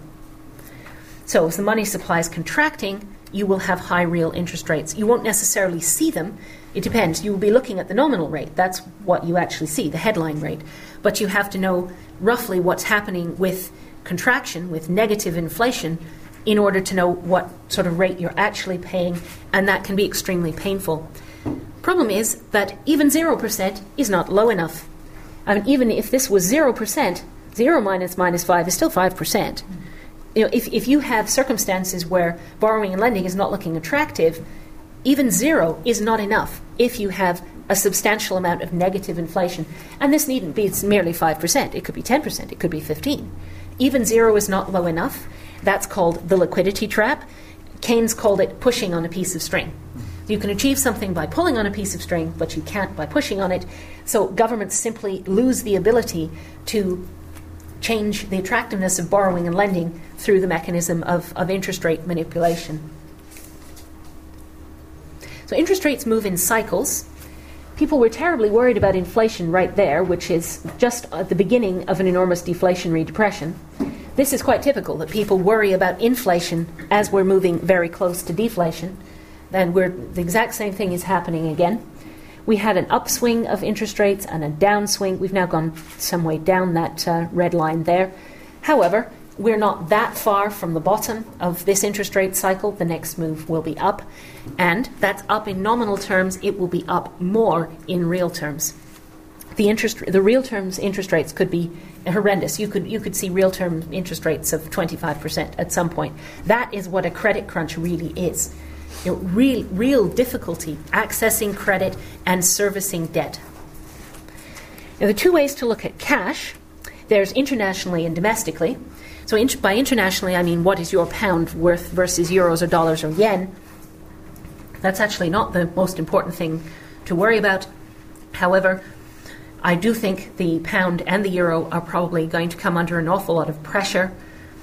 So if the money supply is contracting, you will have high real interest rates. You won't necessarily see them. It depends. You will be looking at the nominal rate. That's what you actually see, the headline rate. But you have to know roughly what's happening with contraction, with negative inflation, in order to know what sort of rate you're actually paying, and that can be extremely painful. Problem is that even 0% is not low enough. I mean, even if this was 0%, 0 minus 5 is still 5%. If you have circumstances where borrowing and lending is not looking attractive, even 0 is not enough if you have a substantial amount of negative inflation. And this needn't be merely 5%. It could be 10%. It could be 15%. Even 0 is not low enough. That's called the liquidity trap. Keynes called it pushing on a piece of string. You can achieve something by pulling on a piece of string, but you can't by pushing on it. So governments simply lose the ability to change the attractiveness of borrowing and lending through the mechanism of interest rate manipulation. So interest rates move in cycles. People were terribly worried about inflation right there, which is just at the beginning of an enormous deflationary depression. This is quite typical, that people worry about inflation as we're moving very close to deflation. Then the exact same thing is happening again. We had an upswing of interest rates and a downswing. We've now gone some way down that red line there. However, we're not that far from the bottom of this interest rate cycle. The next move will be up. And that's up in nominal terms. It will be up more in real terms. The real terms interest rates could be horrendous. You could see real term interest rates of 25% at some point. That is what a credit crunch really is. Real difficulty accessing credit and servicing debt. Now, there are two ways to look at cash. There's internationally and domestically. So by internationally, I mean what is your pound worth versus euros or dollars or yen. That's actually not the most important thing to worry about. However, I do think the pound and the euro are probably going to come under an awful lot of pressure.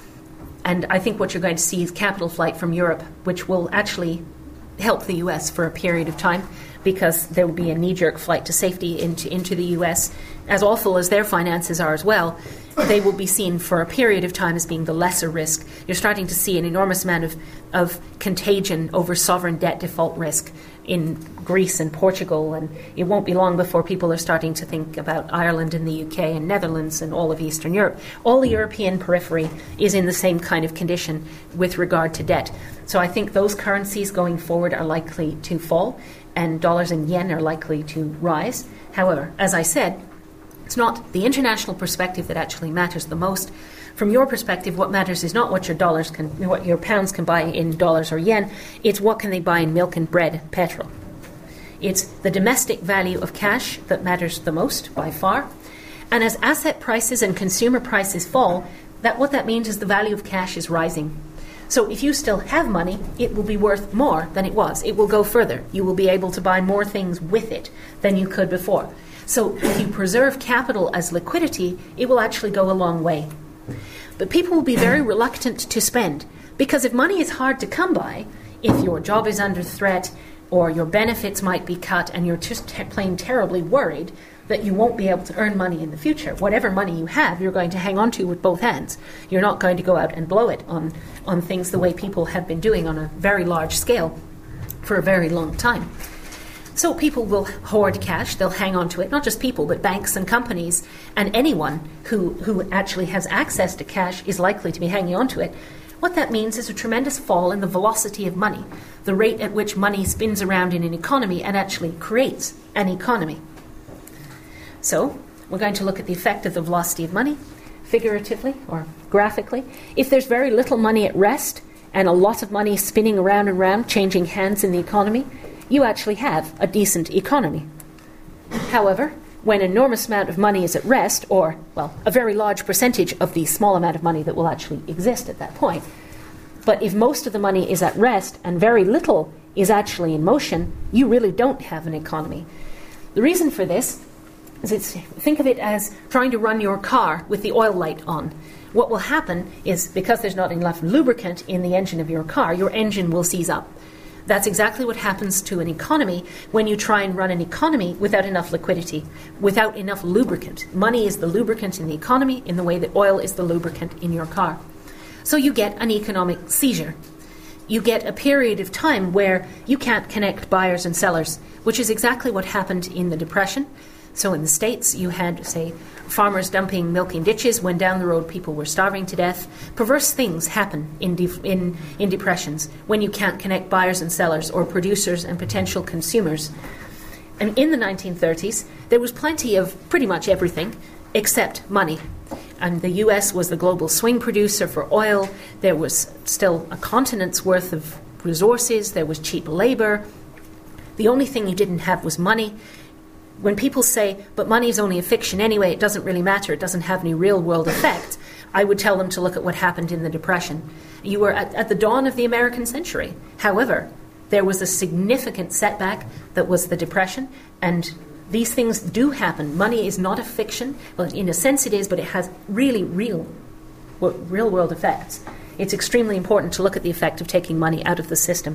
And I think what you're going to see is capital flight from Europe, which will actually help the US for a period of time, because there will be a knee-jerk flight to safety into the US. As awful as their finances are as well, they will be seen for a period of time as being the lesser risk. You're starting to see an enormous amount of contagion over sovereign debt default risk in Greece and Portugal, and it won't be long before people are starting to think about Ireland and the UK and Netherlands and all of Eastern Europe. All the European periphery is in the same kind of condition with regard to debt. So I think those currencies going forward are likely to fall, and dollars and yen are likely to rise. However, as I said, it's not the international perspective that actually matters the most. From your perspective, what matters is not what your pounds can buy in dollars or yen. It's what can they buy in milk and bread, petrol. It's the domestic value of cash that matters the most by far. And as asset prices and consumer prices fall, what that means is the value of cash is rising. So if you still have money, it will be worth more than it was. It will go further. You will be able to buy more things with it than you could before. So if you preserve capital as liquidity, it will actually go a long way. But people will be very reluctant to spend, because if money is hard to come by, if your job is under threat or your benefits might be cut and you're just plain terribly worried that you won't be able to earn money in the future, whatever money you have, you're going to hang on to with both hands. You're not going to go out and blow it on things the way people have been doing on a very large scale for a very long time. So people will hoard cash, they'll hang on to it, not just people, but banks and companies, and anyone who actually has access to cash is likely to be hanging on to it. What that means is a tremendous fall in the velocity of money, the rate at which money spins around in an economy and actually creates an economy. So we're going to look at the effect of the velocity of money, figuratively or graphically. If there's very little money at rest and a lot of money spinning around and around, changing hands in the economy, you actually have a decent economy. However, when an enormous amount of money is at rest, or, well, a very large percentage of the small amount of money that will actually exist at that point, but if most of the money is at rest and very little is actually in motion, you really don't have an economy. The reason for this is think of it as trying to run your car with the oil light on. What will happen is, because there's not enough lubricant in the engine of your car, your engine will seize up. That's exactly what happens to an economy when you try and run an economy without enough liquidity, without enough lubricant. Money is the lubricant in the economy in the way that oil is the lubricant in your car. So you get an economic seizure. You get a period of time where you can't connect buyers and sellers, which is exactly what happened in the Depression. So in the States, you had, say, farmers dumping milk in ditches when down the road people were starving to death. Perverse things happen in depressions when you can't connect buyers and sellers or producers and potential consumers. And in the 1930s, there was plenty of pretty much everything except money. And the US was the global swing producer for oil. There was still a continent's worth of resources. There was cheap labor. The only thing you didn't have was money. When people say, but money is only a fiction anyway, it doesn't really matter, it doesn't have any real-world effect, I would tell them to look at what happened in the Depression. You were at the dawn of the American century. However, there was a significant setback that was the Depression, and these things do happen. Money is not a fiction. Well, in a sense it is, but it has really real-world effects. It's extremely important to look at the effect of taking money out of the system.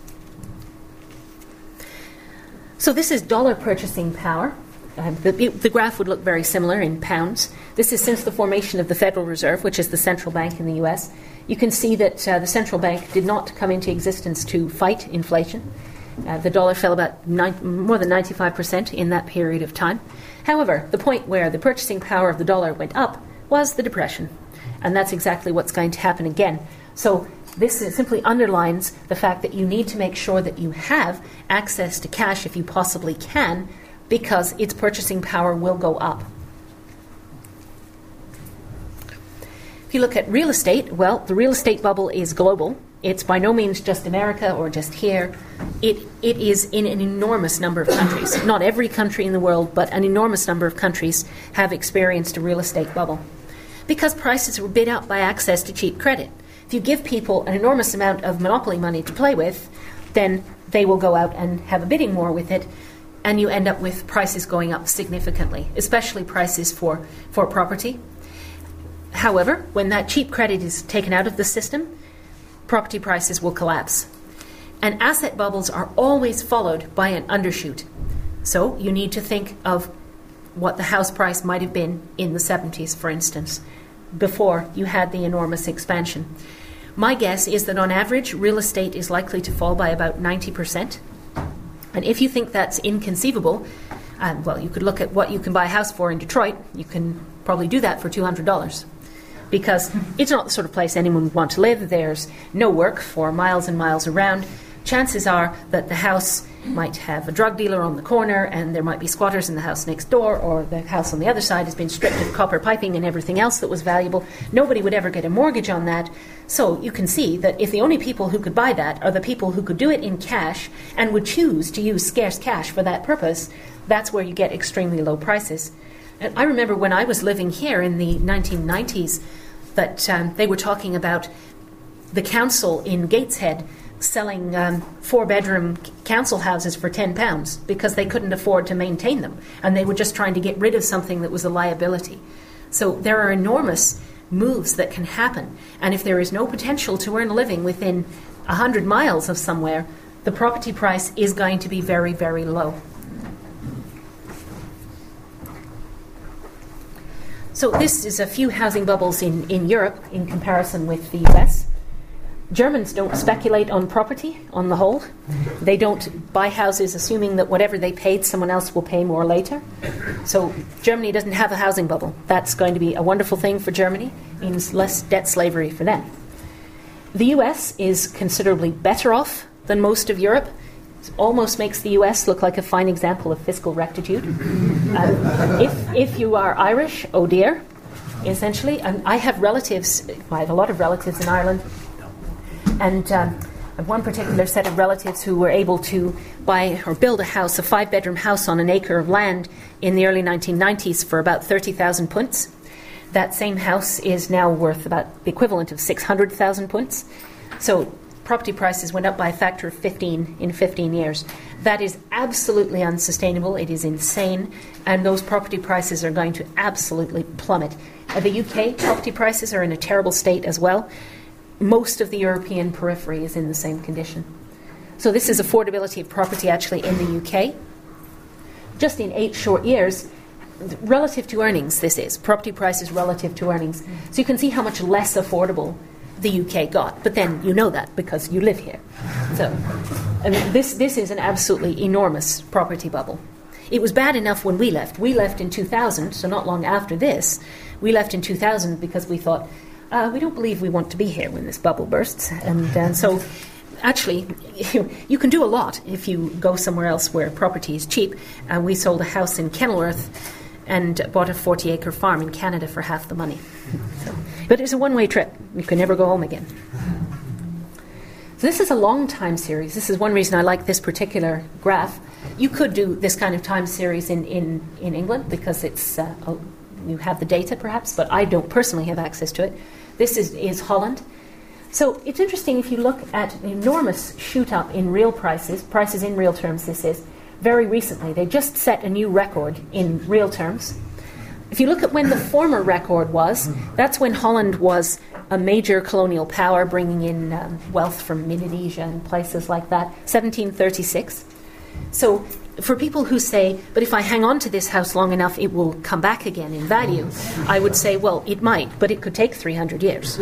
So this is dollar purchasing power. The graph would look very similar in pounds. This is since the formation of the Federal Reserve, which is the central bank in the U.S. You can see that the central bank did not come into existence to fight inflation. The dollar fell about more than 95% in that period of time. However, the point where the purchasing power of the dollar went up was the Depression. And that's exactly what's going to happen again. So this simply underlines the fact that you need to make sure that you have access to cash if you possibly can, because its purchasing power will go up. If you look at real estate, well, the real estate bubble is global. It's by no means just America or just here. It is in an enormous number of countries. Not every country in the world, but an enormous number of countries have experienced a real estate bubble, because prices were bid up by access to cheap credit. If you give people an enormous amount of monopoly money to play with, then they will go out and have a bidding war with it, and you end up with prices going up significantly, especially prices for property. However, when that cheap credit is taken out of the system, property prices will collapse. And asset bubbles are always followed by an undershoot. So you need to think of what the house price might have been in the 70s, for instance, before you had the enormous expansion. My guess is that on average, real estate is likely to fall by about 90%. And if you think that's inconceivable, well, you could look at what you can buy a house for in Detroit. You can probably do that for $200. Because it's not the sort of place anyone would want to live. There's no work for miles and miles around. Chances are that the house might have a drug dealer on the corner, and there might be squatters in the house next door, or the house on the other side has been stripped of copper piping and everything else that was valuable. Nobody would ever get a mortgage on that. So you can see that if the only people who could buy that are the people who could do it in cash and would choose to use scarce cash for that purpose, that's where you get extremely low prices. And I remember when I was living here in the 1990s that they were talking about the council in Gateshead selling 4-bedroom council houses for £10 because they couldn't afford to maintain them, and they were just trying to get rid of something that was a liability. So there are enormous moves that can happen, and if there is no potential to earn a living within 100 miles of somewhere, the property price is going to be very, very low. So this is a few housing bubbles in Europe in comparison with the US. Germans don't speculate on property on the whole. They don't buy houses assuming that whatever they paid, someone else will pay more later. So Germany doesn't have a housing bubble. That's going to be a wonderful thing for Germany. It means less debt slavery for them. The US is considerably better off than most of Europe. It almost makes the US look like a fine example of fiscal rectitude. If you are Irish, oh dear, essentially. And I have relatives, I have a lot of relatives in Ireland, and I have one particular set of relatives who were able to buy or build a house, a 5-bedroom house on an acre of land in the early 1990s for about 30,000 punts. That same house is now worth about the equivalent of 600,000 punts. So property prices went up by a factor of 15 in 15 years. That is absolutely unsustainable. It is insane. And those property prices are going to absolutely plummet. The UK property prices are in a terrible state as well. Most of the European periphery is in the same condition. So this is affordability of property actually in the UK. Just in 8 short years, relative to earnings, this is. Property prices relative to earnings. So you can see how much less affordable the UK got. But then you know that because you live here. So I mean, this is an absolutely enormous property bubble. It was bad enough when we left. We left in 2000, so not long after this. We left in 2000 because we thought, we don't believe we want to be here when this bubble bursts. And so actually, you can do a lot if you go somewhere else where property is cheap. We sold a house in Kenilworth and bought a 40-acre farm in Canada for half the money. So, but it's a one-way trip. You can never go home again. So this is a long time series. This is one reason I like this particular graph. You could do this kind of time series in England because it's you have the data perhaps, but I don't personally have access to it. This is Holland. So it's interesting if you look at an enormous shoot up in real prices in real terms this is, very recently. They just set a new record in real terms. If you look at when the former record was, that's when Holland was a major colonial power bringing in wealth from Indonesia and places like that, 1736. So for people who say, but if I hang on to this house long enough, it will come back again in value, I would say, well, it might, but it could take 300 years.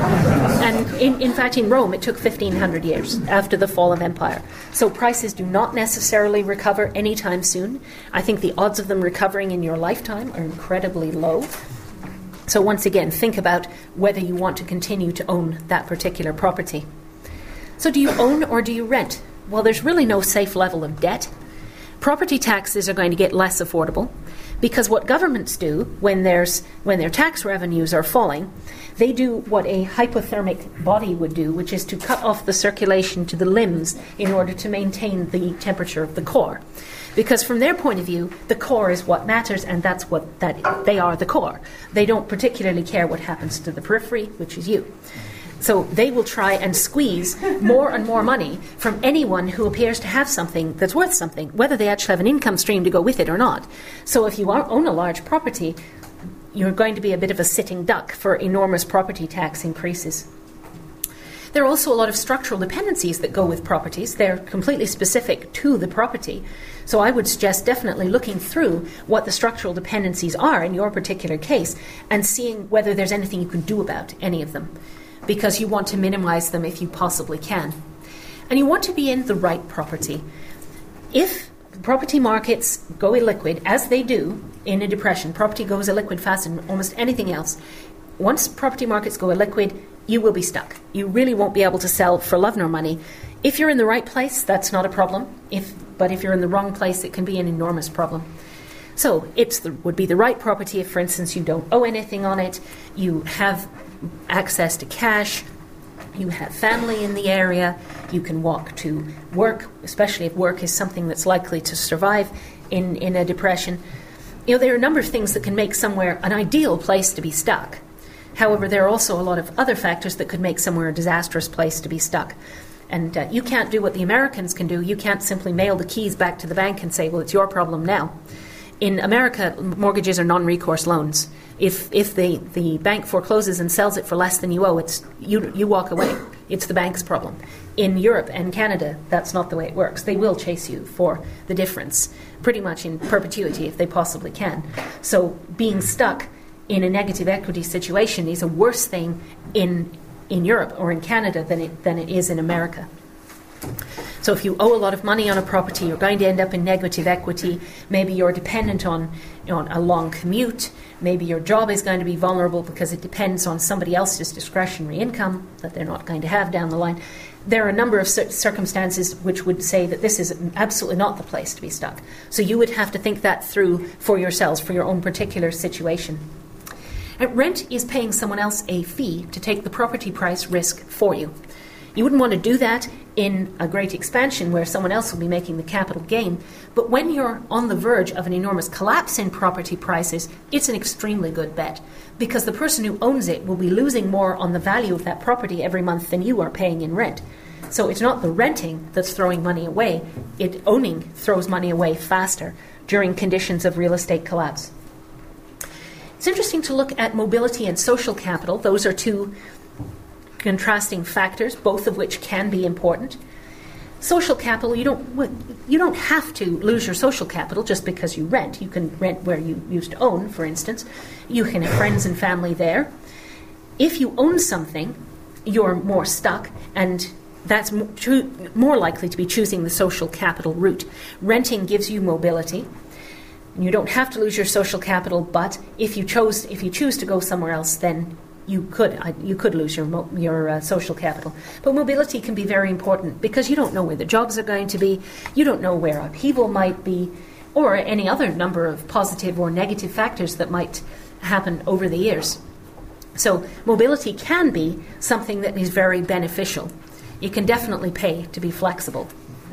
And in fact, in Rome, it took 1,500 years after the fall of empire. So prices do not necessarily recover anytime soon. I think the odds of them recovering in your lifetime are incredibly low. So once again, think about whether you want to continue to own that particular property. So do you own or do you rent? Well, there's really no safe level of debt. Property taxes are going to get less affordable because what governments do when their tax revenues are falling, they do what a hypothermic body would do, which is to cut off the circulation to the limbs in order to maintain the temperature of the core. Because from their point of view, the core is what matters, and they are the core. They don't particularly care what happens to the periphery, which is you. So they will try and squeeze more and more money from anyone who appears to have something that's worth something, whether they actually have an income stream to go with it or not. So if you own a large property, you're going to be a bit of a sitting duck for enormous property tax increases. There are also a lot of structural dependencies that go with properties. They're completely specific to the property. So I would suggest definitely looking through what the structural dependencies are in your particular case and seeing whether there's anything you can do about any of them, because you want to minimize them if you possibly can. And you want to be in the right property. If property markets go illiquid, as they do in a depression, property goes illiquid faster than almost anything else. Once property markets go illiquid, you will be stuck. You really won't be able to sell for love nor money. If you're in the right place, that's not a problem. But if you're in the wrong place, it can be an enormous problem. So would be the right property if, for instance, you don't owe anything on it, you have access to cash, you have family in the area, you can walk to work, especially if work is something that's likely to survive in a depression. There are a number of things that can make somewhere an ideal place to be stuck. However, there are also a lot of other factors that could make somewhere a disastrous place to be stuck. And you can't do what the Americans can do. You can't simply mail the keys back to the bank and say, well, it's your problem now. In America, mortgages are non-recourse loans. If the bank forecloses and sells it for less than you owe, it's you walk away. It's the bank's problem. In Europe and Canada, that's not the way it works. They will chase you for the difference, pretty much in perpetuity if they possibly can. So being stuck in a negative equity situation is a worse thing in Europe or in Canada than it is in America. So if you owe a lot of money on a property, you're going to end up in negative equity. Maybe you're dependent on a long commute. Maybe your job is going to be vulnerable because it depends on somebody else's discretionary income that they're not going to have down the line. There are a number of circumstances which would say that this is absolutely not the place to be stuck. So you would have to think that through for yourselves, for your own particular situation. And rent is paying someone else a fee to take the property price risk for you. You wouldn't want to do that in a great expansion where someone else will be making the capital gain. But when you're on the verge of an enormous collapse in property prices, it's an extremely good bet because the person who owns it will be losing more on the value of that property every month than you are paying in rent. So it's not the renting that's throwing money away. Owning throws money away faster during conditions of real estate collapse. It's interesting to look at mobility and social capital. Those are two contrasting factors, both of which can be important. Social capital, you don't have to lose your social capital just because you rent. You can rent where you used to own, for instance. You can have friends and family there. If you own something, you're more stuck, and that's more likely to be choosing the social capital route. Renting gives you mobility. You don't have to lose your social capital, but if you choose to go somewhere else, then you could lose your social capital. But mobility can be very important because you don't know where the jobs are going to be, you don't know where upheaval might be, or any other number of positive or negative factors that might happen over the years. So mobility can be something that is very beneficial. It can definitely pay to be flexible.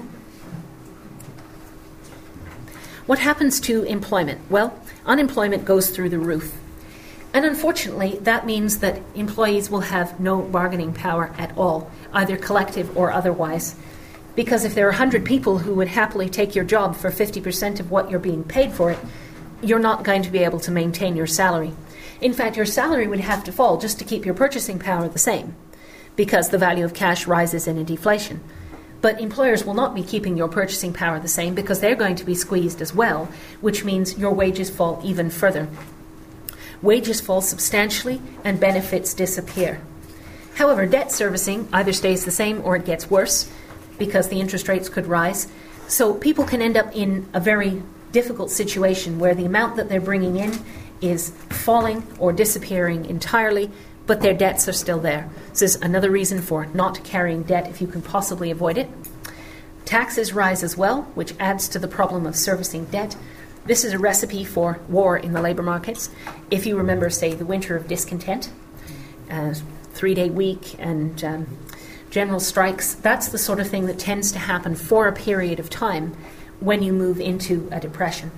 What happens to employment? Well, unemployment goes through the roof. And unfortunately, that means that employees will have no bargaining power at all, either collective or otherwise. Because if there are 100 people who would happily take your job for 50% of what you're being paid for it, you're not going to be able to maintain your salary. In fact, your salary would have to fall just to keep your purchasing power the same, because the value of cash rises in a deflation. But employers will not be keeping your purchasing power the same because they're going to be squeezed as well, which means your wages fall even further. Wages fall substantially and benefits disappear. However, debt servicing either stays the same or it gets worse because the interest rates could rise. So people can end up in a very difficult situation where the amount that they're bringing in is falling or disappearing entirely, but their debts are still there. This is another reason for not carrying debt if you can possibly avoid it. Taxes rise as well, which adds to the problem of servicing debt. This is a recipe for war in the labour markets. If you remember, say, the winter of discontent, 3-day week and general strikes, that's the sort of thing that tends to happen for a period of time when you move into a depression.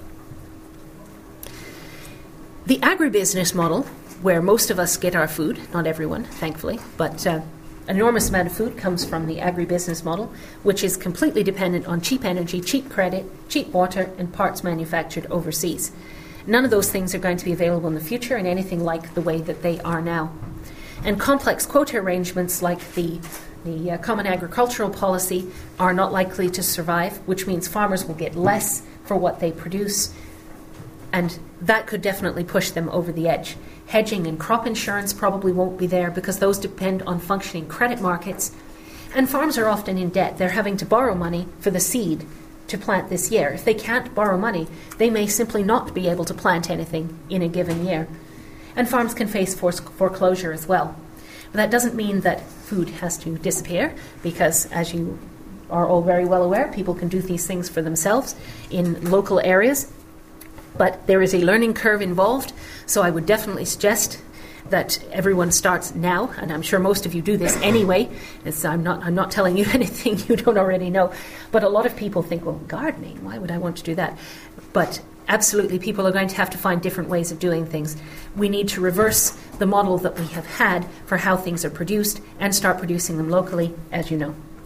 The agribusiness model, where most of us get our food, not everyone, thankfully, but an enormous amount of food comes from the agribusiness model, which is completely dependent on cheap energy, cheap credit, cheap water, and parts manufactured overseas. None of those things are going to be available in the future in anything like the way that they are now. And complex quota arrangements like the Common Agricultural Policy are not likely to survive, which means farmers will get less for what they produce, and that could definitely push them over the edge. Hedging and crop insurance probably won't be there because those depend on functioning credit markets. And farms are often in debt. They're having to borrow money for the seed to plant this year. If they can't borrow money, they may simply not be able to plant anything in a given year. And farms can face foreclosure as well. But that doesn't mean that food has to disappear because, as you are all very well aware, people can do these things for themselves in local areas. But there is a learning curve involved, so I would definitely suggest that everyone starts now, and I'm sure most of you do this anyway. I'm not telling you anything you don't already know, but a lot of people think, well, gardening, why would I want to do that? But absolutely, people are going to have to find different ways of doing things. We need to reverse the model that we have had for how things are produced and start producing them locally, as you know.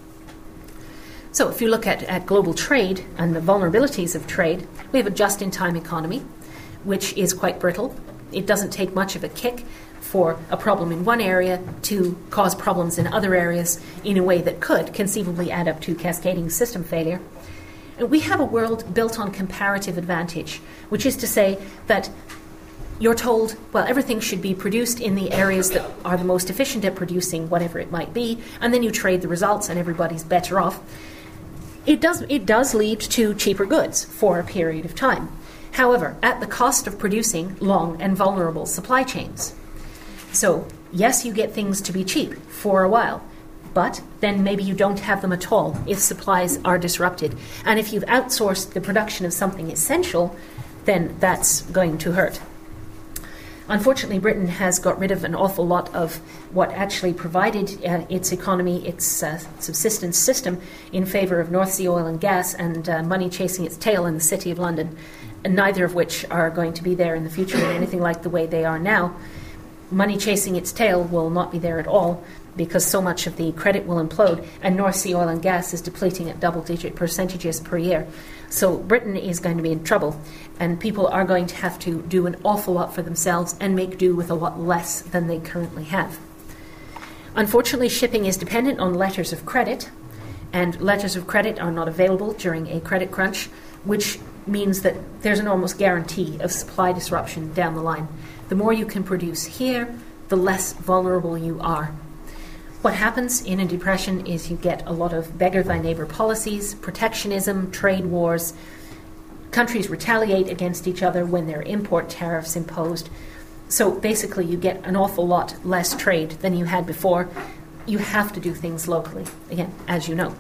So if you look at global trade and the vulnerabilities of trade, we have a just-in-time economy, which is quite brittle. It doesn't take much of a kick for a problem in one area to cause problems in other areas in a way that could conceivably add up to cascading system failure. And we have a world built on comparative advantage, which is to say that you're told, well, everything should be produced in the areas that are the most efficient at producing whatever it might be, and then you trade the results and everybody's better off. It does lead to cheaper goods for a period of time. However, at the cost of producing long and vulnerable supply chains. So, yes, you get things to be cheap for a while, but then maybe you don't have them at all if supplies are disrupted. And if you've outsourced the production of something essential, then that's going to hurt. Unfortunately, Britain has got rid of an awful lot of what actually provided its economy, its subsistence system, in favour of North Sea oil and gas and money chasing its tail in the City of London, and neither of which are going to be there in the future in anything like the way they are now. Money chasing its tail will not be there at all because so much of the credit will implode, and North Sea oil and gas is depleting at double-digit percentages per year. So Britain is going to be in trouble, and people are going to have to do an awful lot for themselves and make do with a lot less than they currently have. Unfortunately, shipping is dependent on letters of credit, and letters of credit are not available during a credit crunch, which means that there's an almost guarantee of supply disruption down the line. The more you can produce here, the less vulnerable you are. What happens in a depression is you get a lot of beggar-thy-neighbor policies, protectionism, trade wars. Countries retaliate against each other when there are import tariffs imposed. So basically you get an awful lot less trade than you had before. You have to do things locally, again, as you know.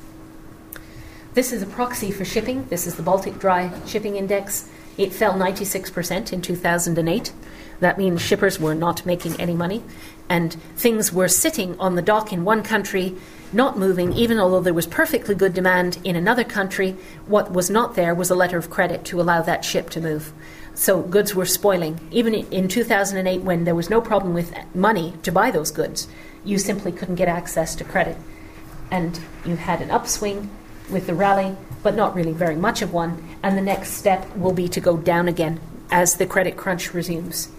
This is a proxy for shipping. This is the Baltic Dry Shipping Index. It fell 96% in 2008. That means shippers were not making any money, and things were sitting on the dock in one country, not moving, even although there was perfectly good demand in another country. What was not there was a letter of credit to allow that ship to move. So goods were spoiling. Even in 2008, when there was no problem with money to buy those goods, you simply couldn't get access to credit. And you had an upswing with the rally, but not really very much of one, and the next step will be to go down again as the credit crunch resumes.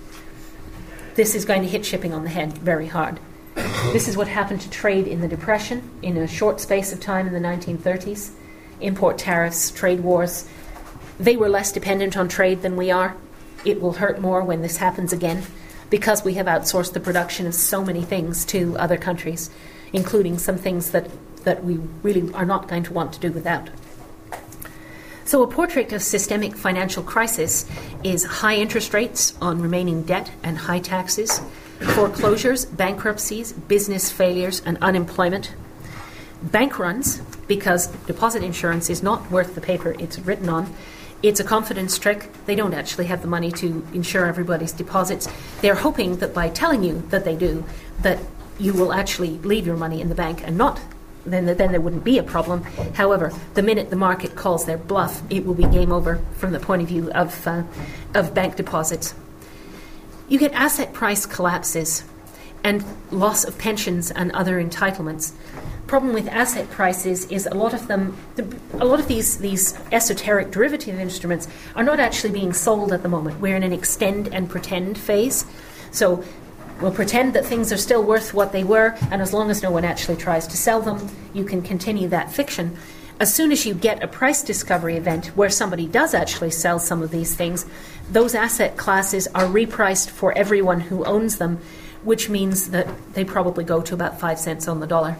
This is going to hit shipping on the head very hard. This is what happened to trade in the Depression in a short space of time in the 1930s. Import tariffs, trade wars. They were less dependent on trade than we are. It will hurt more when this happens again because we have outsourced the production of so many things to other countries, including some things that we really are not going to want to do without. So a portrait of systemic financial crisis is high interest rates on remaining debt and high taxes, foreclosures, bankruptcies, business failures, and unemployment. Bank runs, because deposit insurance is not worth the paper it's written on. It's a confidence trick. They don't actually have the money to insure everybody's deposits. They're hoping that by telling you that they do, that you will actually leave your money in the bank and not then there wouldn't be a problem. However, the minute the market calls their bluff, it will be game over from the point of view of bank deposits. You get asset price collapses and loss of pensions and other entitlements. Problem with asset prices is a lot of these esoteric derivative instruments are not actually being sold at the moment. We're in an extend and pretend phase. So we'll pretend that things are still worth what they were, and as long as no one actually tries to sell them, you can continue that fiction. As soon as you get a price discovery event where somebody does actually sell some of these things, those asset classes are repriced for everyone who owns them, which means that they probably go to about 5 cents on the dollar.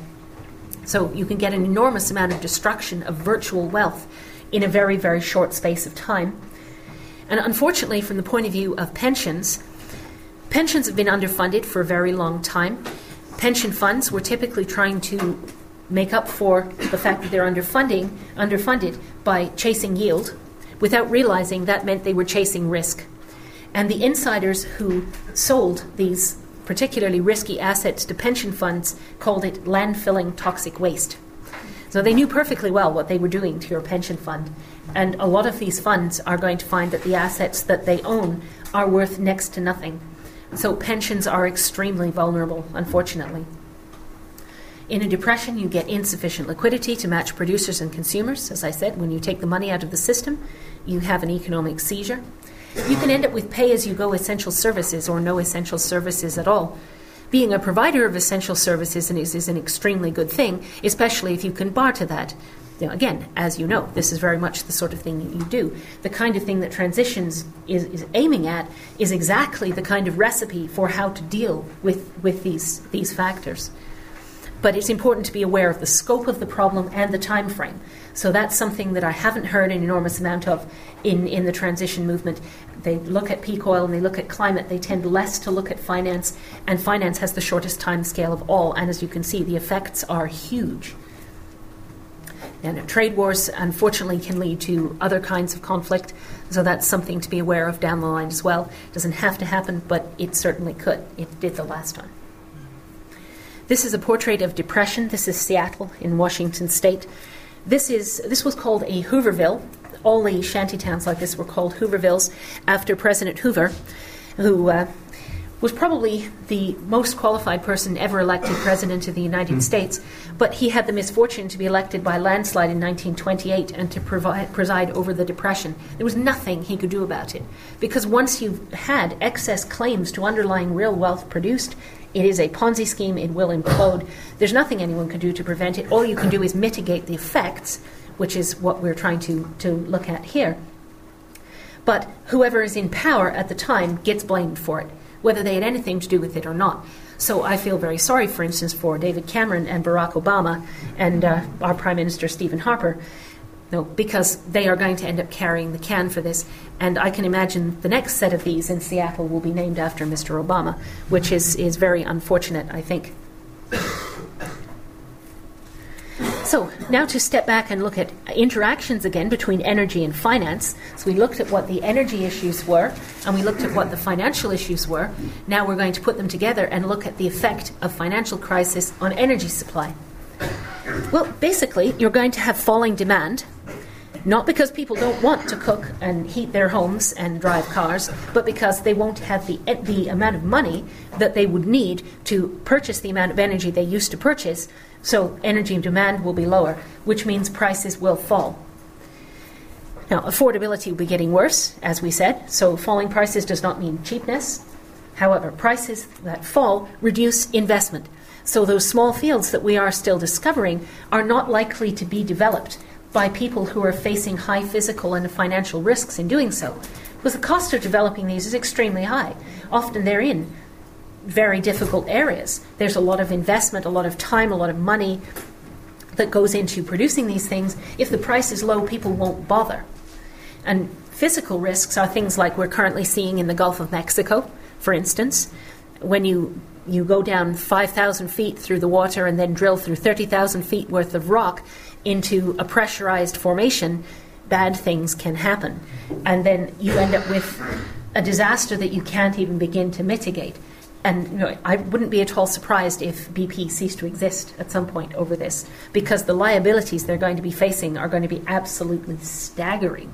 So you can get an enormous amount of destruction of virtual wealth in a very, very short space of time. And unfortunately, from the point of view of pensions have been underfunded for a very long time. Pension funds were typically trying to make up for the fact that they're underfunded by chasing yield, without realizing that meant they were chasing risk. And the insiders who sold these particularly risky assets to pension funds called it landfilling toxic waste. So they knew perfectly well what they were doing to your pension fund. And a lot of these funds are going to find that the assets that they own are worth next to nothing. So pensions are extremely vulnerable, unfortunately. In a depression, you get insufficient liquidity to match producers and consumers. As I said, when you take the money out of the system, you have an economic seizure. You can end up with pay-as-you-go essential services or no essential services at all. Being a provider of essential services is an extremely good thing, especially if you can barter that. Now, again, as you know, this is very much the sort of thing that you do. The kind of thing that Transitions is aiming at is exactly the kind of recipe for how to deal with these factors. But it's important to be aware of the scope of the problem and the time frame. So that's something that I haven't heard an enormous amount of in the transition movement. They look at peak oil and they look at climate. They tend less to look at finance, and finance has the shortest time scale of all. And as you can see, the effects are huge. And trade wars, unfortunately, can lead to other kinds of conflict. So that's something to be aware of down the line as well. It doesn't have to happen, but it certainly could. It did the last time. This is a portrait of depression. This is Seattle in Washington State. This was called a Hooverville. All the shantytowns like this were called Hoovervilles after President Hoover, who was probably the most qualified person ever elected president of the United States, but he had the misfortune to be elected by landslide in 1928 and to preside over the Depression. There was nothing he could do about it, because once you've had excess claims to underlying real wealth produced, it is a Ponzi scheme, it will implode. There's nothing anyone can do to prevent it. All you can do is mitigate the effects, which is what we're trying to look at here. But whoever is in power at the time gets blamed for it, whether they had anything to do with it or not. So I feel very sorry, for instance, for David Cameron and Barack Obama and our Prime Minister Stephen Harper, because they are going to end up carrying the can for this. And I can imagine the next set of these in Seattle will be named after Mr. Obama, which is very unfortunate, I think. So now to step back and look at interactions again between energy and finance. So we looked at what the energy issues were, and we looked at what the financial issues were. Now we're going to put them together and look at the effect of financial crisis on energy supply. Well, basically, you're going to have falling demand, not because people don't want to cook and heat their homes and drive cars, but because they won't have the amount of money that they would need to purchase the amount of energy they used to purchase. So energy demand will be lower, which means prices will fall. Now, affordability will be getting worse, as we said. So falling prices does not mean cheapness. However, prices that fall reduce investment. So those small fields that we are still discovering are not likely to be developed by people who are facing high physical and financial risks in doing so. Because the cost of developing these is extremely high. Often they're in very difficult areas. There's a lot of investment, a lot of time, a lot of money that goes into producing these things. If the price is low, people won't bother. And physical risks are things like we're currently seeing in the Gulf of Mexico, for instance. When you go down 5,000 feet through the water and then drill through 30,000 feet worth of rock into a pressurized formation, bad things can happen. And then you end up with a disaster that you can't even begin to mitigate. And I wouldn't be at all surprised if BP ceased to exist at some point over this, because the liabilities they're going to be facing are going to be absolutely staggering.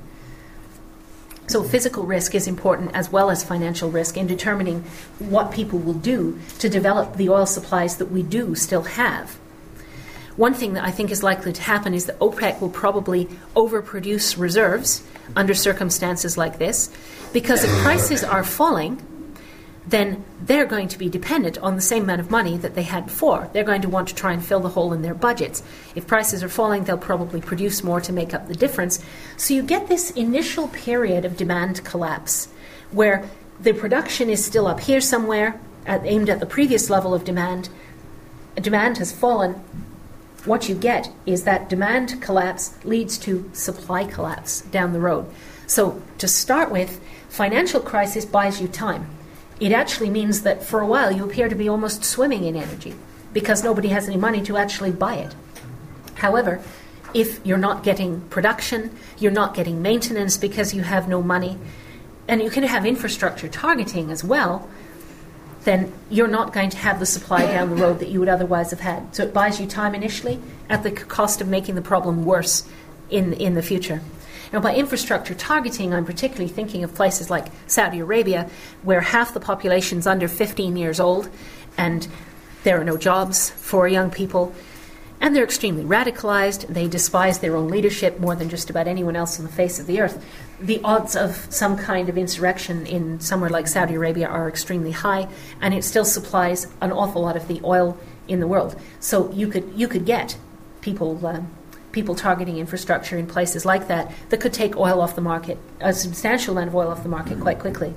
So physical risk is important as well as financial risk in determining what people will do to develop the oil supplies that we do still have. One thing that I think is likely to happen is that OPEC will probably overproduce reserves under circumstances like this, because if prices are falling, then they're going to be dependent on the same amount of money that they had before. They're going to want to try and fill the hole in their budgets. If prices are falling, they'll probably produce more to make up the difference. So you get this initial period of demand collapse where the production is still up here somewhere, aimed at the previous level of demand. Demand has fallen. What you get is that demand collapse leads to supply collapse down the road. So to start with, financial crisis buys you time. It actually means that for a while you appear to be almost swimming in energy because nobody has any money to actually buy it. However, if you're not getting production, you're not getting maintenance because you have no money, and you can have infrastructure targeting as well, then you're not going to have the supply down the road that you would otherwise have had. So it buys you time initially at the cost of making the problem worse in the future. Now, by infrastructure targeting, I'm particularly thinking of places like Saudi Arabia, where half the population's under 15 years old, and There are no jobs for young people, and they're extremely radicalized. They despise their own leadership more than just about anyone else on the face of the earth. The odds of some kind of insurrection in somewhere like Saudi Arabia are extremely high, and it still supplies an awful lot of the oil in the world. So you could get people targeting infrastructure in places like that could take oil off the market, a substantial amount of oil off the market quite quickly.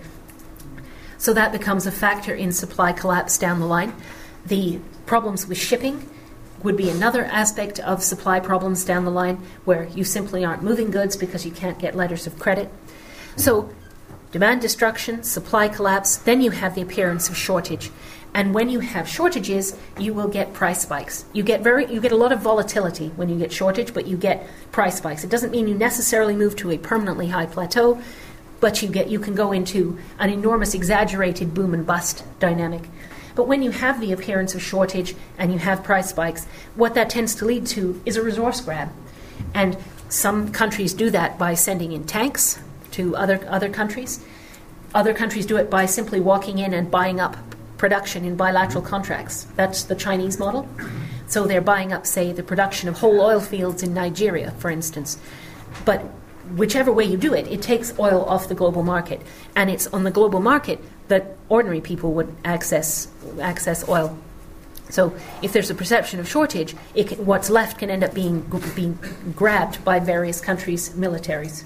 So that becomes a factor in supply collapse down the line. The problems with shipping would be another aspect of supply problems down the line, where you simply aren't moving goods because you can't get letters of credit. So demand destruction, supply collapse, then you have the appearance of shortage. And when you have shortages, you will get price spikes. You get a lot of volatility when you get shortage, but you get price spikes. It doesn't mean you necessarily move to a permanently high plateau, but you can go into an enormous exaggerated boom and bust dynamic. But when you have the appearance of shortage and you have price spikes, what that tends to lead to is a resource grab. And some countries do that by sending in tanks to other countries. Other countries do it by simply walking in and buying up production in bilateral contracts. That's the Chinese model. So they're buying up, say, the production of whole oil fields in Nigeria, for instance. But whichever way you do it, it takes oil off the global market. And it's on the global market that ordinary people would access oil. So if there's a perception of shortage, what's left can end up being grabbed by various countries' militaries.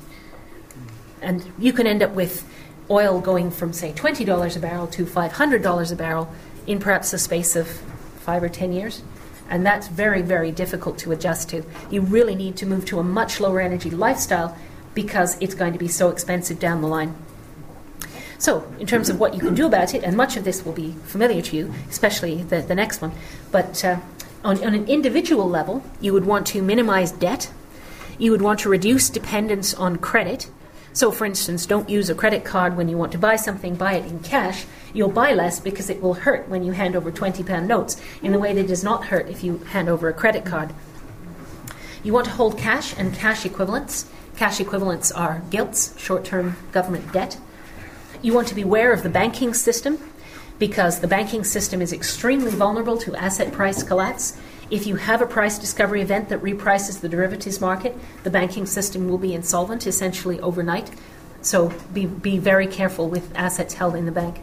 And you can end up with oil going from, say, $20 a barrel to $500 a barrel in perhaps the space of 5 or 10 years. And that's very, very difficult to adjust to. You really need to move to a much lower energy lifestyle because it's going to be so expensive down the line. So, in terms of what you can do about it, and much of this will be familiar to you, especially the next one, but on an individual level, you would want to minimize debt. You would want to reduce dependence on credit. So, for instance, don't use a credit card when you want to buy something, buy it in cash. You'll buy less because it will hurt when you hand over £20 notes in a way that does not hurt if you hand over a credit card. You want to hold cash and cash equivalents. Cash equivalents are gilts, short-term government debt. You want to be aware of the banking system because the banking system is extremely vulnerable to asset price collapse. If you have a price discovery event that reprices the derivatives market, the banking system will be insolvent essentially overnight. So be very careful with assets held in the bank.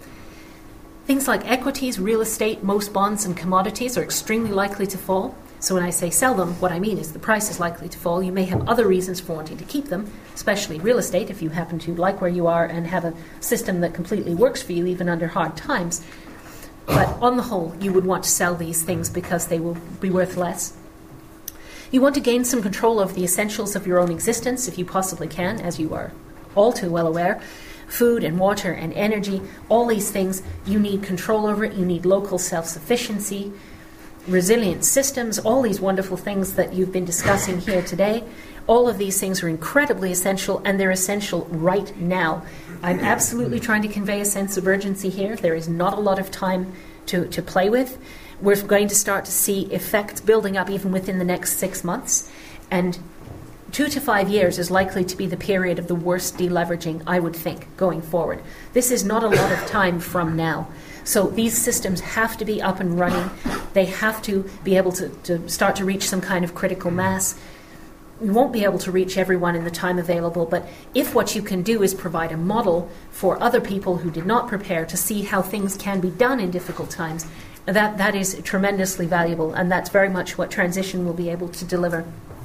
Things like equities, real estate, most bonds and commodities are extremely likely to fall. So when I say sell them, what I mean is the price is likely to fall. You may have other reasons for wanting to keep them, especially real estate, if you happen to like where you are and have a system that completely works for you even under hard times. But on the whole, you would want to sell these things because they will be worth less. You want to gain some control over the essentials of your own existence if you possibly can, as you are all too well aware. Food and water and energy, all these things, you need control over it. You need local self-sufficiency, resilient systems, all these wonderful things that you've been discussing here today. All of these things are incredibly essential, and they're essential right now. I'm absolutely trying to convey a sense of urgency here. There is not a lot of time to play with. We're going to start to see effects building up even within the next 6 months. And 2 to 5 years is likely to be the period of the worst deleveraging, I would think, going forward. This is not a lot of time from now. So these systems have to be up and running. They have to be able to start to reach some kind of critical mass. You won't be able to reach everyone in the time available, but if what you can do is provide a model for other people who did not prepare to see how things can be done in difficult times, that is tremendously valuable, and that's very much what transition will be able to deliver.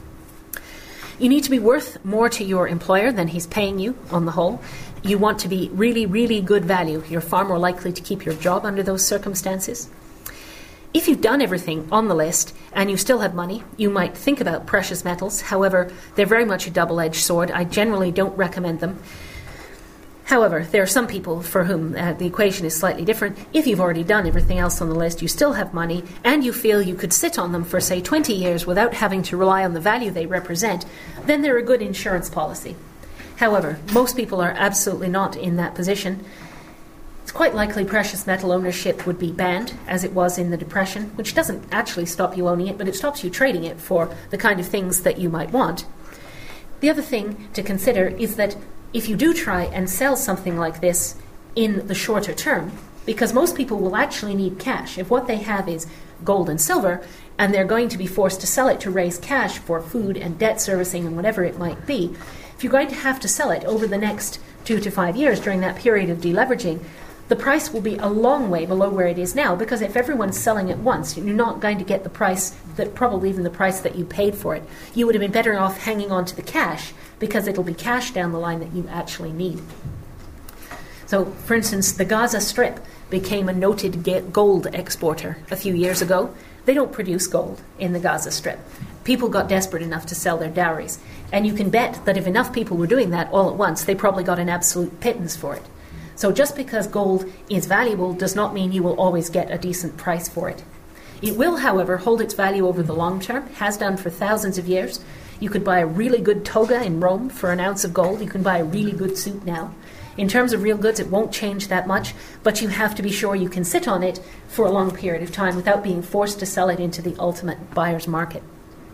You need to be worth more to your employer than he's paying you on the whole. You want to be really, really good value. You're far more likely to keep your job under those circumstances. If you've done everything on the list and you still have money, you might think about precious metals. However, they're very much a double-edged sword. I generally don't recommend them. However, there are some people for whom the equation is slightly different. If you've already done everything else on the list, you still have money, and you feel you could sit on them for, say, 20 years without having to rely on the value they represent, then they're a good insurance policy. However, most people are absolutely not in that position. It's quite likely precious metal ownership would be banned, as it was in the Depression, which doesn't actually stop you owning it, but it stops you trading it for the kind of things that you might want. The other thing to consider is that if you do try and sell something like this in the shorter term, because most people will actually need cash. If what they have is gold and silver, and they're going to be forced to sell it to raise cash for food and debt servicing and whatever it might be, if you're going to have to sell it over the next 2 to 5 years during that period of deleveraging, the price will be a long way below where it is now, because if everyone's selling at once, you're not going to get the price, that probably even the price that you paid for it. You would have been better off hanging on to the cash, because it'll be cash down the line that you actually need. So, for instance, the Gaza Strip became a noted gold exporter a few years ago. They don't produce gold in the Gaza Strip. People got desperate enough to sell their dowries. And you can bet that if enough people were doing that all at once, they probably got an absolute pittance for it. So just because gold is valuable does not mean you will always get a decent price for it. It will, however, hold its value over the long term, has done for thousands of years. You could buy a really good toga in Rome for an ounce of gold. You can buy a really good suit now. In terms of real goods, it won't change that much, but you have to be sure you can sit on it for a long period of time without being forced to sell it into the ultimate buyer's market.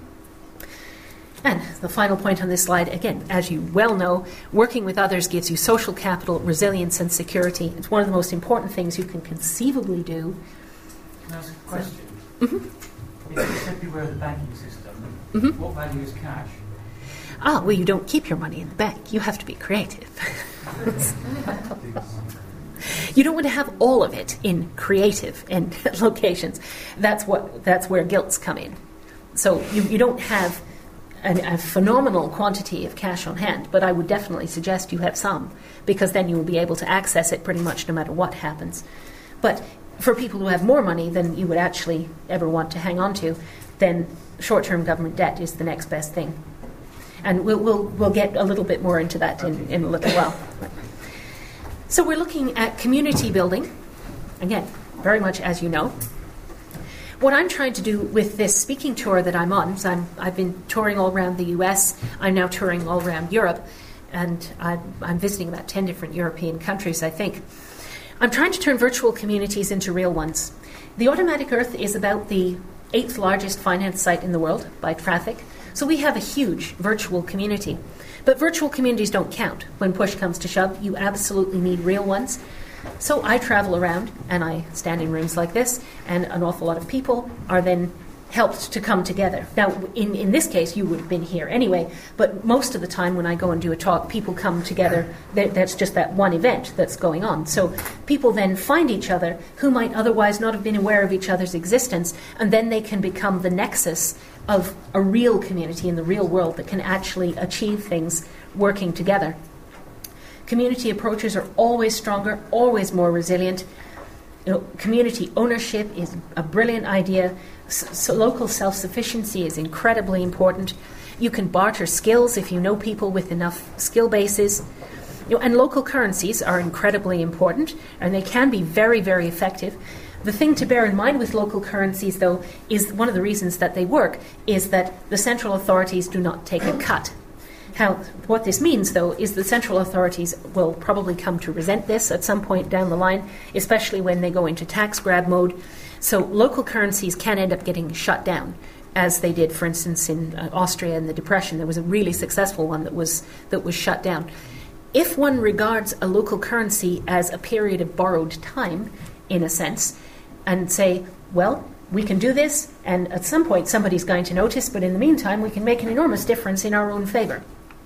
And the final point on this slide, again, as you well know, working with others gives you social capital, resilience, and security. It's one of the most important things you can conceivably do. Can I ask a question? Mm-hmm. It's everywhere in the banking system. Mm-hmm. What value is cash? Well, you don't keep your money in the bank. You have to be creative. You don't want to have all of it in creative and locations. That's where gilts come in. So you don't have a phenomenal quantity of cash on hand, but I would definitely suggest you have some, because then you will be able to access it pretty much no matter what happens. But for people who have more money than you would actually ever want to hang on to, then short-term government debt is the next best thing. And we'll get a little bit more into that in a little while. So we're looking at community building, again, very much as you know. What I'm trying to do with this speaking tour that I'm on, so I've been touring all around the US, I'm now touring all around Europe, and I'm visiting about 10 different European countries, I think. I'm trying to turn virtual communities into real ones. The Automatic Earth is about the 8th largest finance site in the world by traffic, so we have a huge virtual community. But virtual communities don't count. When push comes to shove, you absolutely need real ones. So I travel around and I stand in rooms like this, and an awful lot of people are then helped to come together. Now, in this case, you would have been here anyway, but most of the time when I go and do a talk, people come together. That's just that one event that's going on. So people then find each other who might otherwise not have been aware of each other's existence, and then they can become the nexus of a real community in the real world that can actually achieve things working together. Community approaches are always stronger, always more resilient. Community ownership is a brilliant idea. So local self-sufficiency is incredibly important. You can barter skills if you know people with enough skill bases. And local currencies are incredibly important, and they can be very, very effective. The thing to bear in mind with local currencies, though, is one of the reasons that they work, is that the central authorities do not take a cut. What this means, though, is the central authorities will probably come to resent this at some point down the line, especially when they go into tax grab mode. So local currencies can end up getting shut down, as they did, for instance, in Austria in the Depression. There was a really successful one that was shut down. If one regards a local currency as a period of borrowed time, in a sense, and say, well, we can do this, and at some point somebody's going to notice, but in the meantime we can make an enormous difference in our own favor,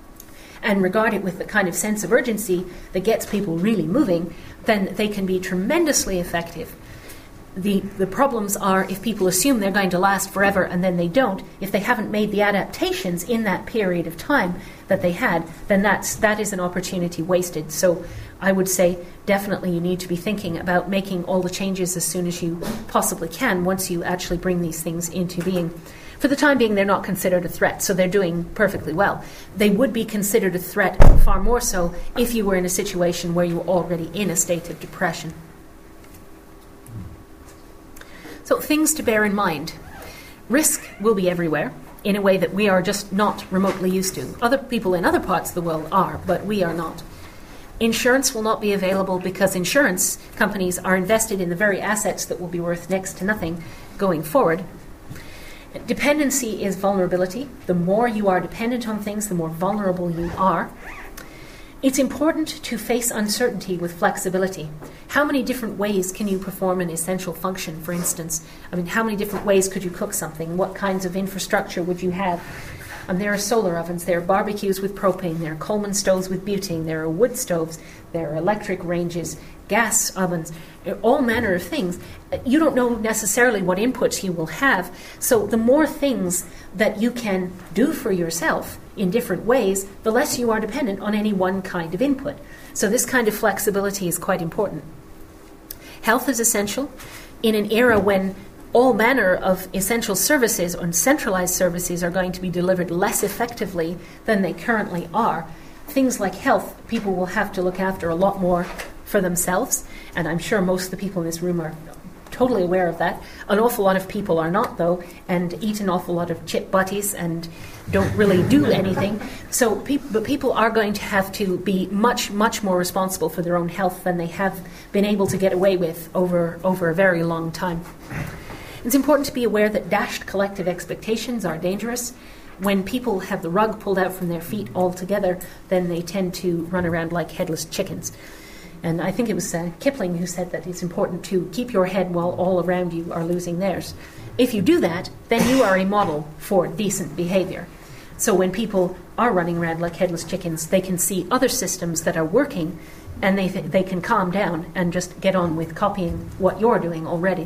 and regard it with the kind of sense of urgency that gets people really moving, then they can be tremendously effective. The problems are if people assume they're going to last forever and then they don't. If they haven't made the adaptations in that period of time that they had, then that is an opportunity wasted. So I would say definitely you need to be thinking about making all the changes as soon as you possibly can once you actually bring these things into being. For the time being, they're not considered a threat, so they're doing perfectly well. They would be considered a threat far more so if you were in a situation where you were already in a state of depression. So things to bear in mind. Risk will be everywhere in a way that we are just not remotely used to. Other people in other parts of the world are, but we are not. Insurance will not be available because insurance companies are invested in the very assets that will be worth next to nothing going forward. Dependency is vulnerability. The more you are dependent on things, the more vulnerable you are. It's important to face uncertainty with flexibility. how many different ways can you perform an essential function, for instance? I mean, how many different ways could you cook something? What kinds of infrastructure would you have? There are solar ovens, there are barbecues with propane, there are Coleman stoves with butane, there are wood stoves, there are electric ranges, gas ovens, all manner of things. You don't know necessarily what inputs you will have, so the more things that you can do for yourself in different ways, the less you are dependent on any one kind of input. So this kind of flexibility is quite important. Health is essential in an era when all manner of essential services and centralized services are going to be delivered less effectively than they currently are. Things like health, people will have to look after a lot more for themselves, and I'm sure most of the people in this room are totally aware of that. An awful lot of people are not, though, and eat an awful lot of chip butties and don't really do anything. So people are going to have to be much, much more responsible for their own health than they have been able to get away with over a very long time. It's important to be aware that dashed collective expectations are dangerous. When people have the rug pulled out from their feet altogether, then they tend to run around like headless chickens. And I think it was Kipling who said that it's important to keep your head while all around you are losing theirs. If you do that, then you are a model for decent behavior. So when people are running around like headless chickens, they can see other systems that are working, and they can calm down and just get on with copying what you're doing already.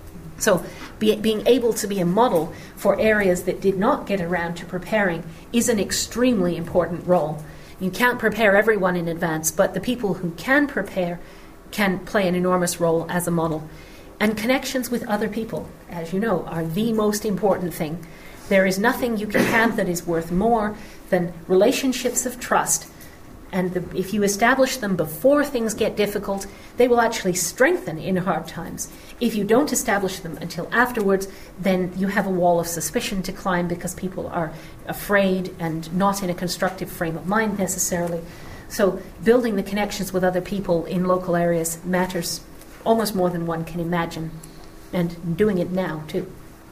So being able to be a model for areas that did not get around to preparing is an extremely important role. You can't prepare everyone in advance, but the people who can prepare can play an enormous role as a model. And connections with other people, as you know, are the most important thing. There is nothing you can have that is worth more than relationships of trust. And if you establish them before things get difficult, they will actually strengthen in hard times. If you don't establish them until afterwards, then you have a wall of suspicion to climb because people are afraid and not in a constructive frame of mind necessarily. So building the connections with other people in local areas matters almost more than one can imagine, and doing it now too.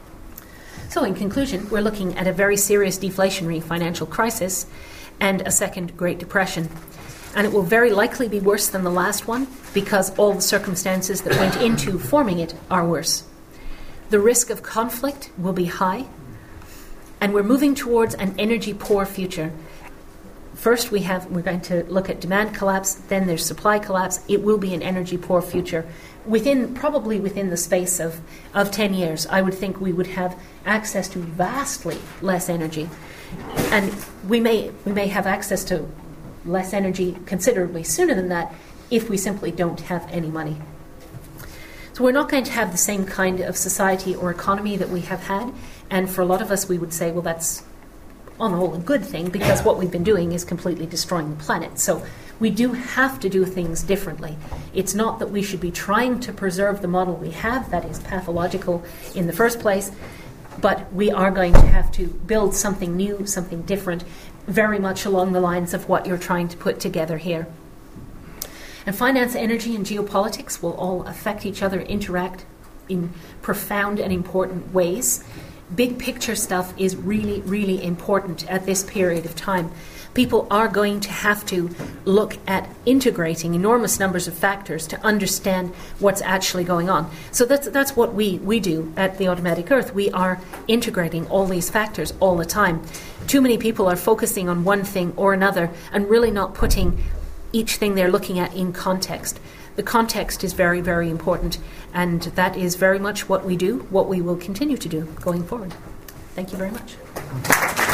So in conclusion, we're looking at a very serious deflationary financial crisis and a second Great Depression. And it will very likely be worse than the last one because all the circumstances that went into forming it are worse. The risk of conflict will be high, and we're moving towards an energy-poor future. First, we're going to look at demand collapse, then there's supply collapse. It will be an energy-poor future. Probably within the space of 10 years, I would think we would have access to vastly less energy. And we may have access to less energy considerably sooner than that if we simply don't have any money. So we're not going to have the same kind of society or economy that we have had, and for a lot of us we would say, well, that's on the whole a good thing because what we've been doing is completely destroying the planet. So we do have to do things differently. It's not that we should be trying to preserve the model we have, that is pathological in the first place, but we are going to have to build something new, something different, very much along the lines of what you're trying to put together here. And finance, energy, and geopolitics will all affect each other, interact in profound and important ways. Big picture stuff is really, really important at this period of time. People are going to have to look at integrating enormous numbers of factors to understand what's actually going on. So that's what we do at the Automatic Earth. We are integrating all these factors all the time. Too many people are focusing on one thing or another and really not putting each thing they're looking at in context. The context is very, very important, and that is very much what we do, what we will continue to do going forward. Thank you very much.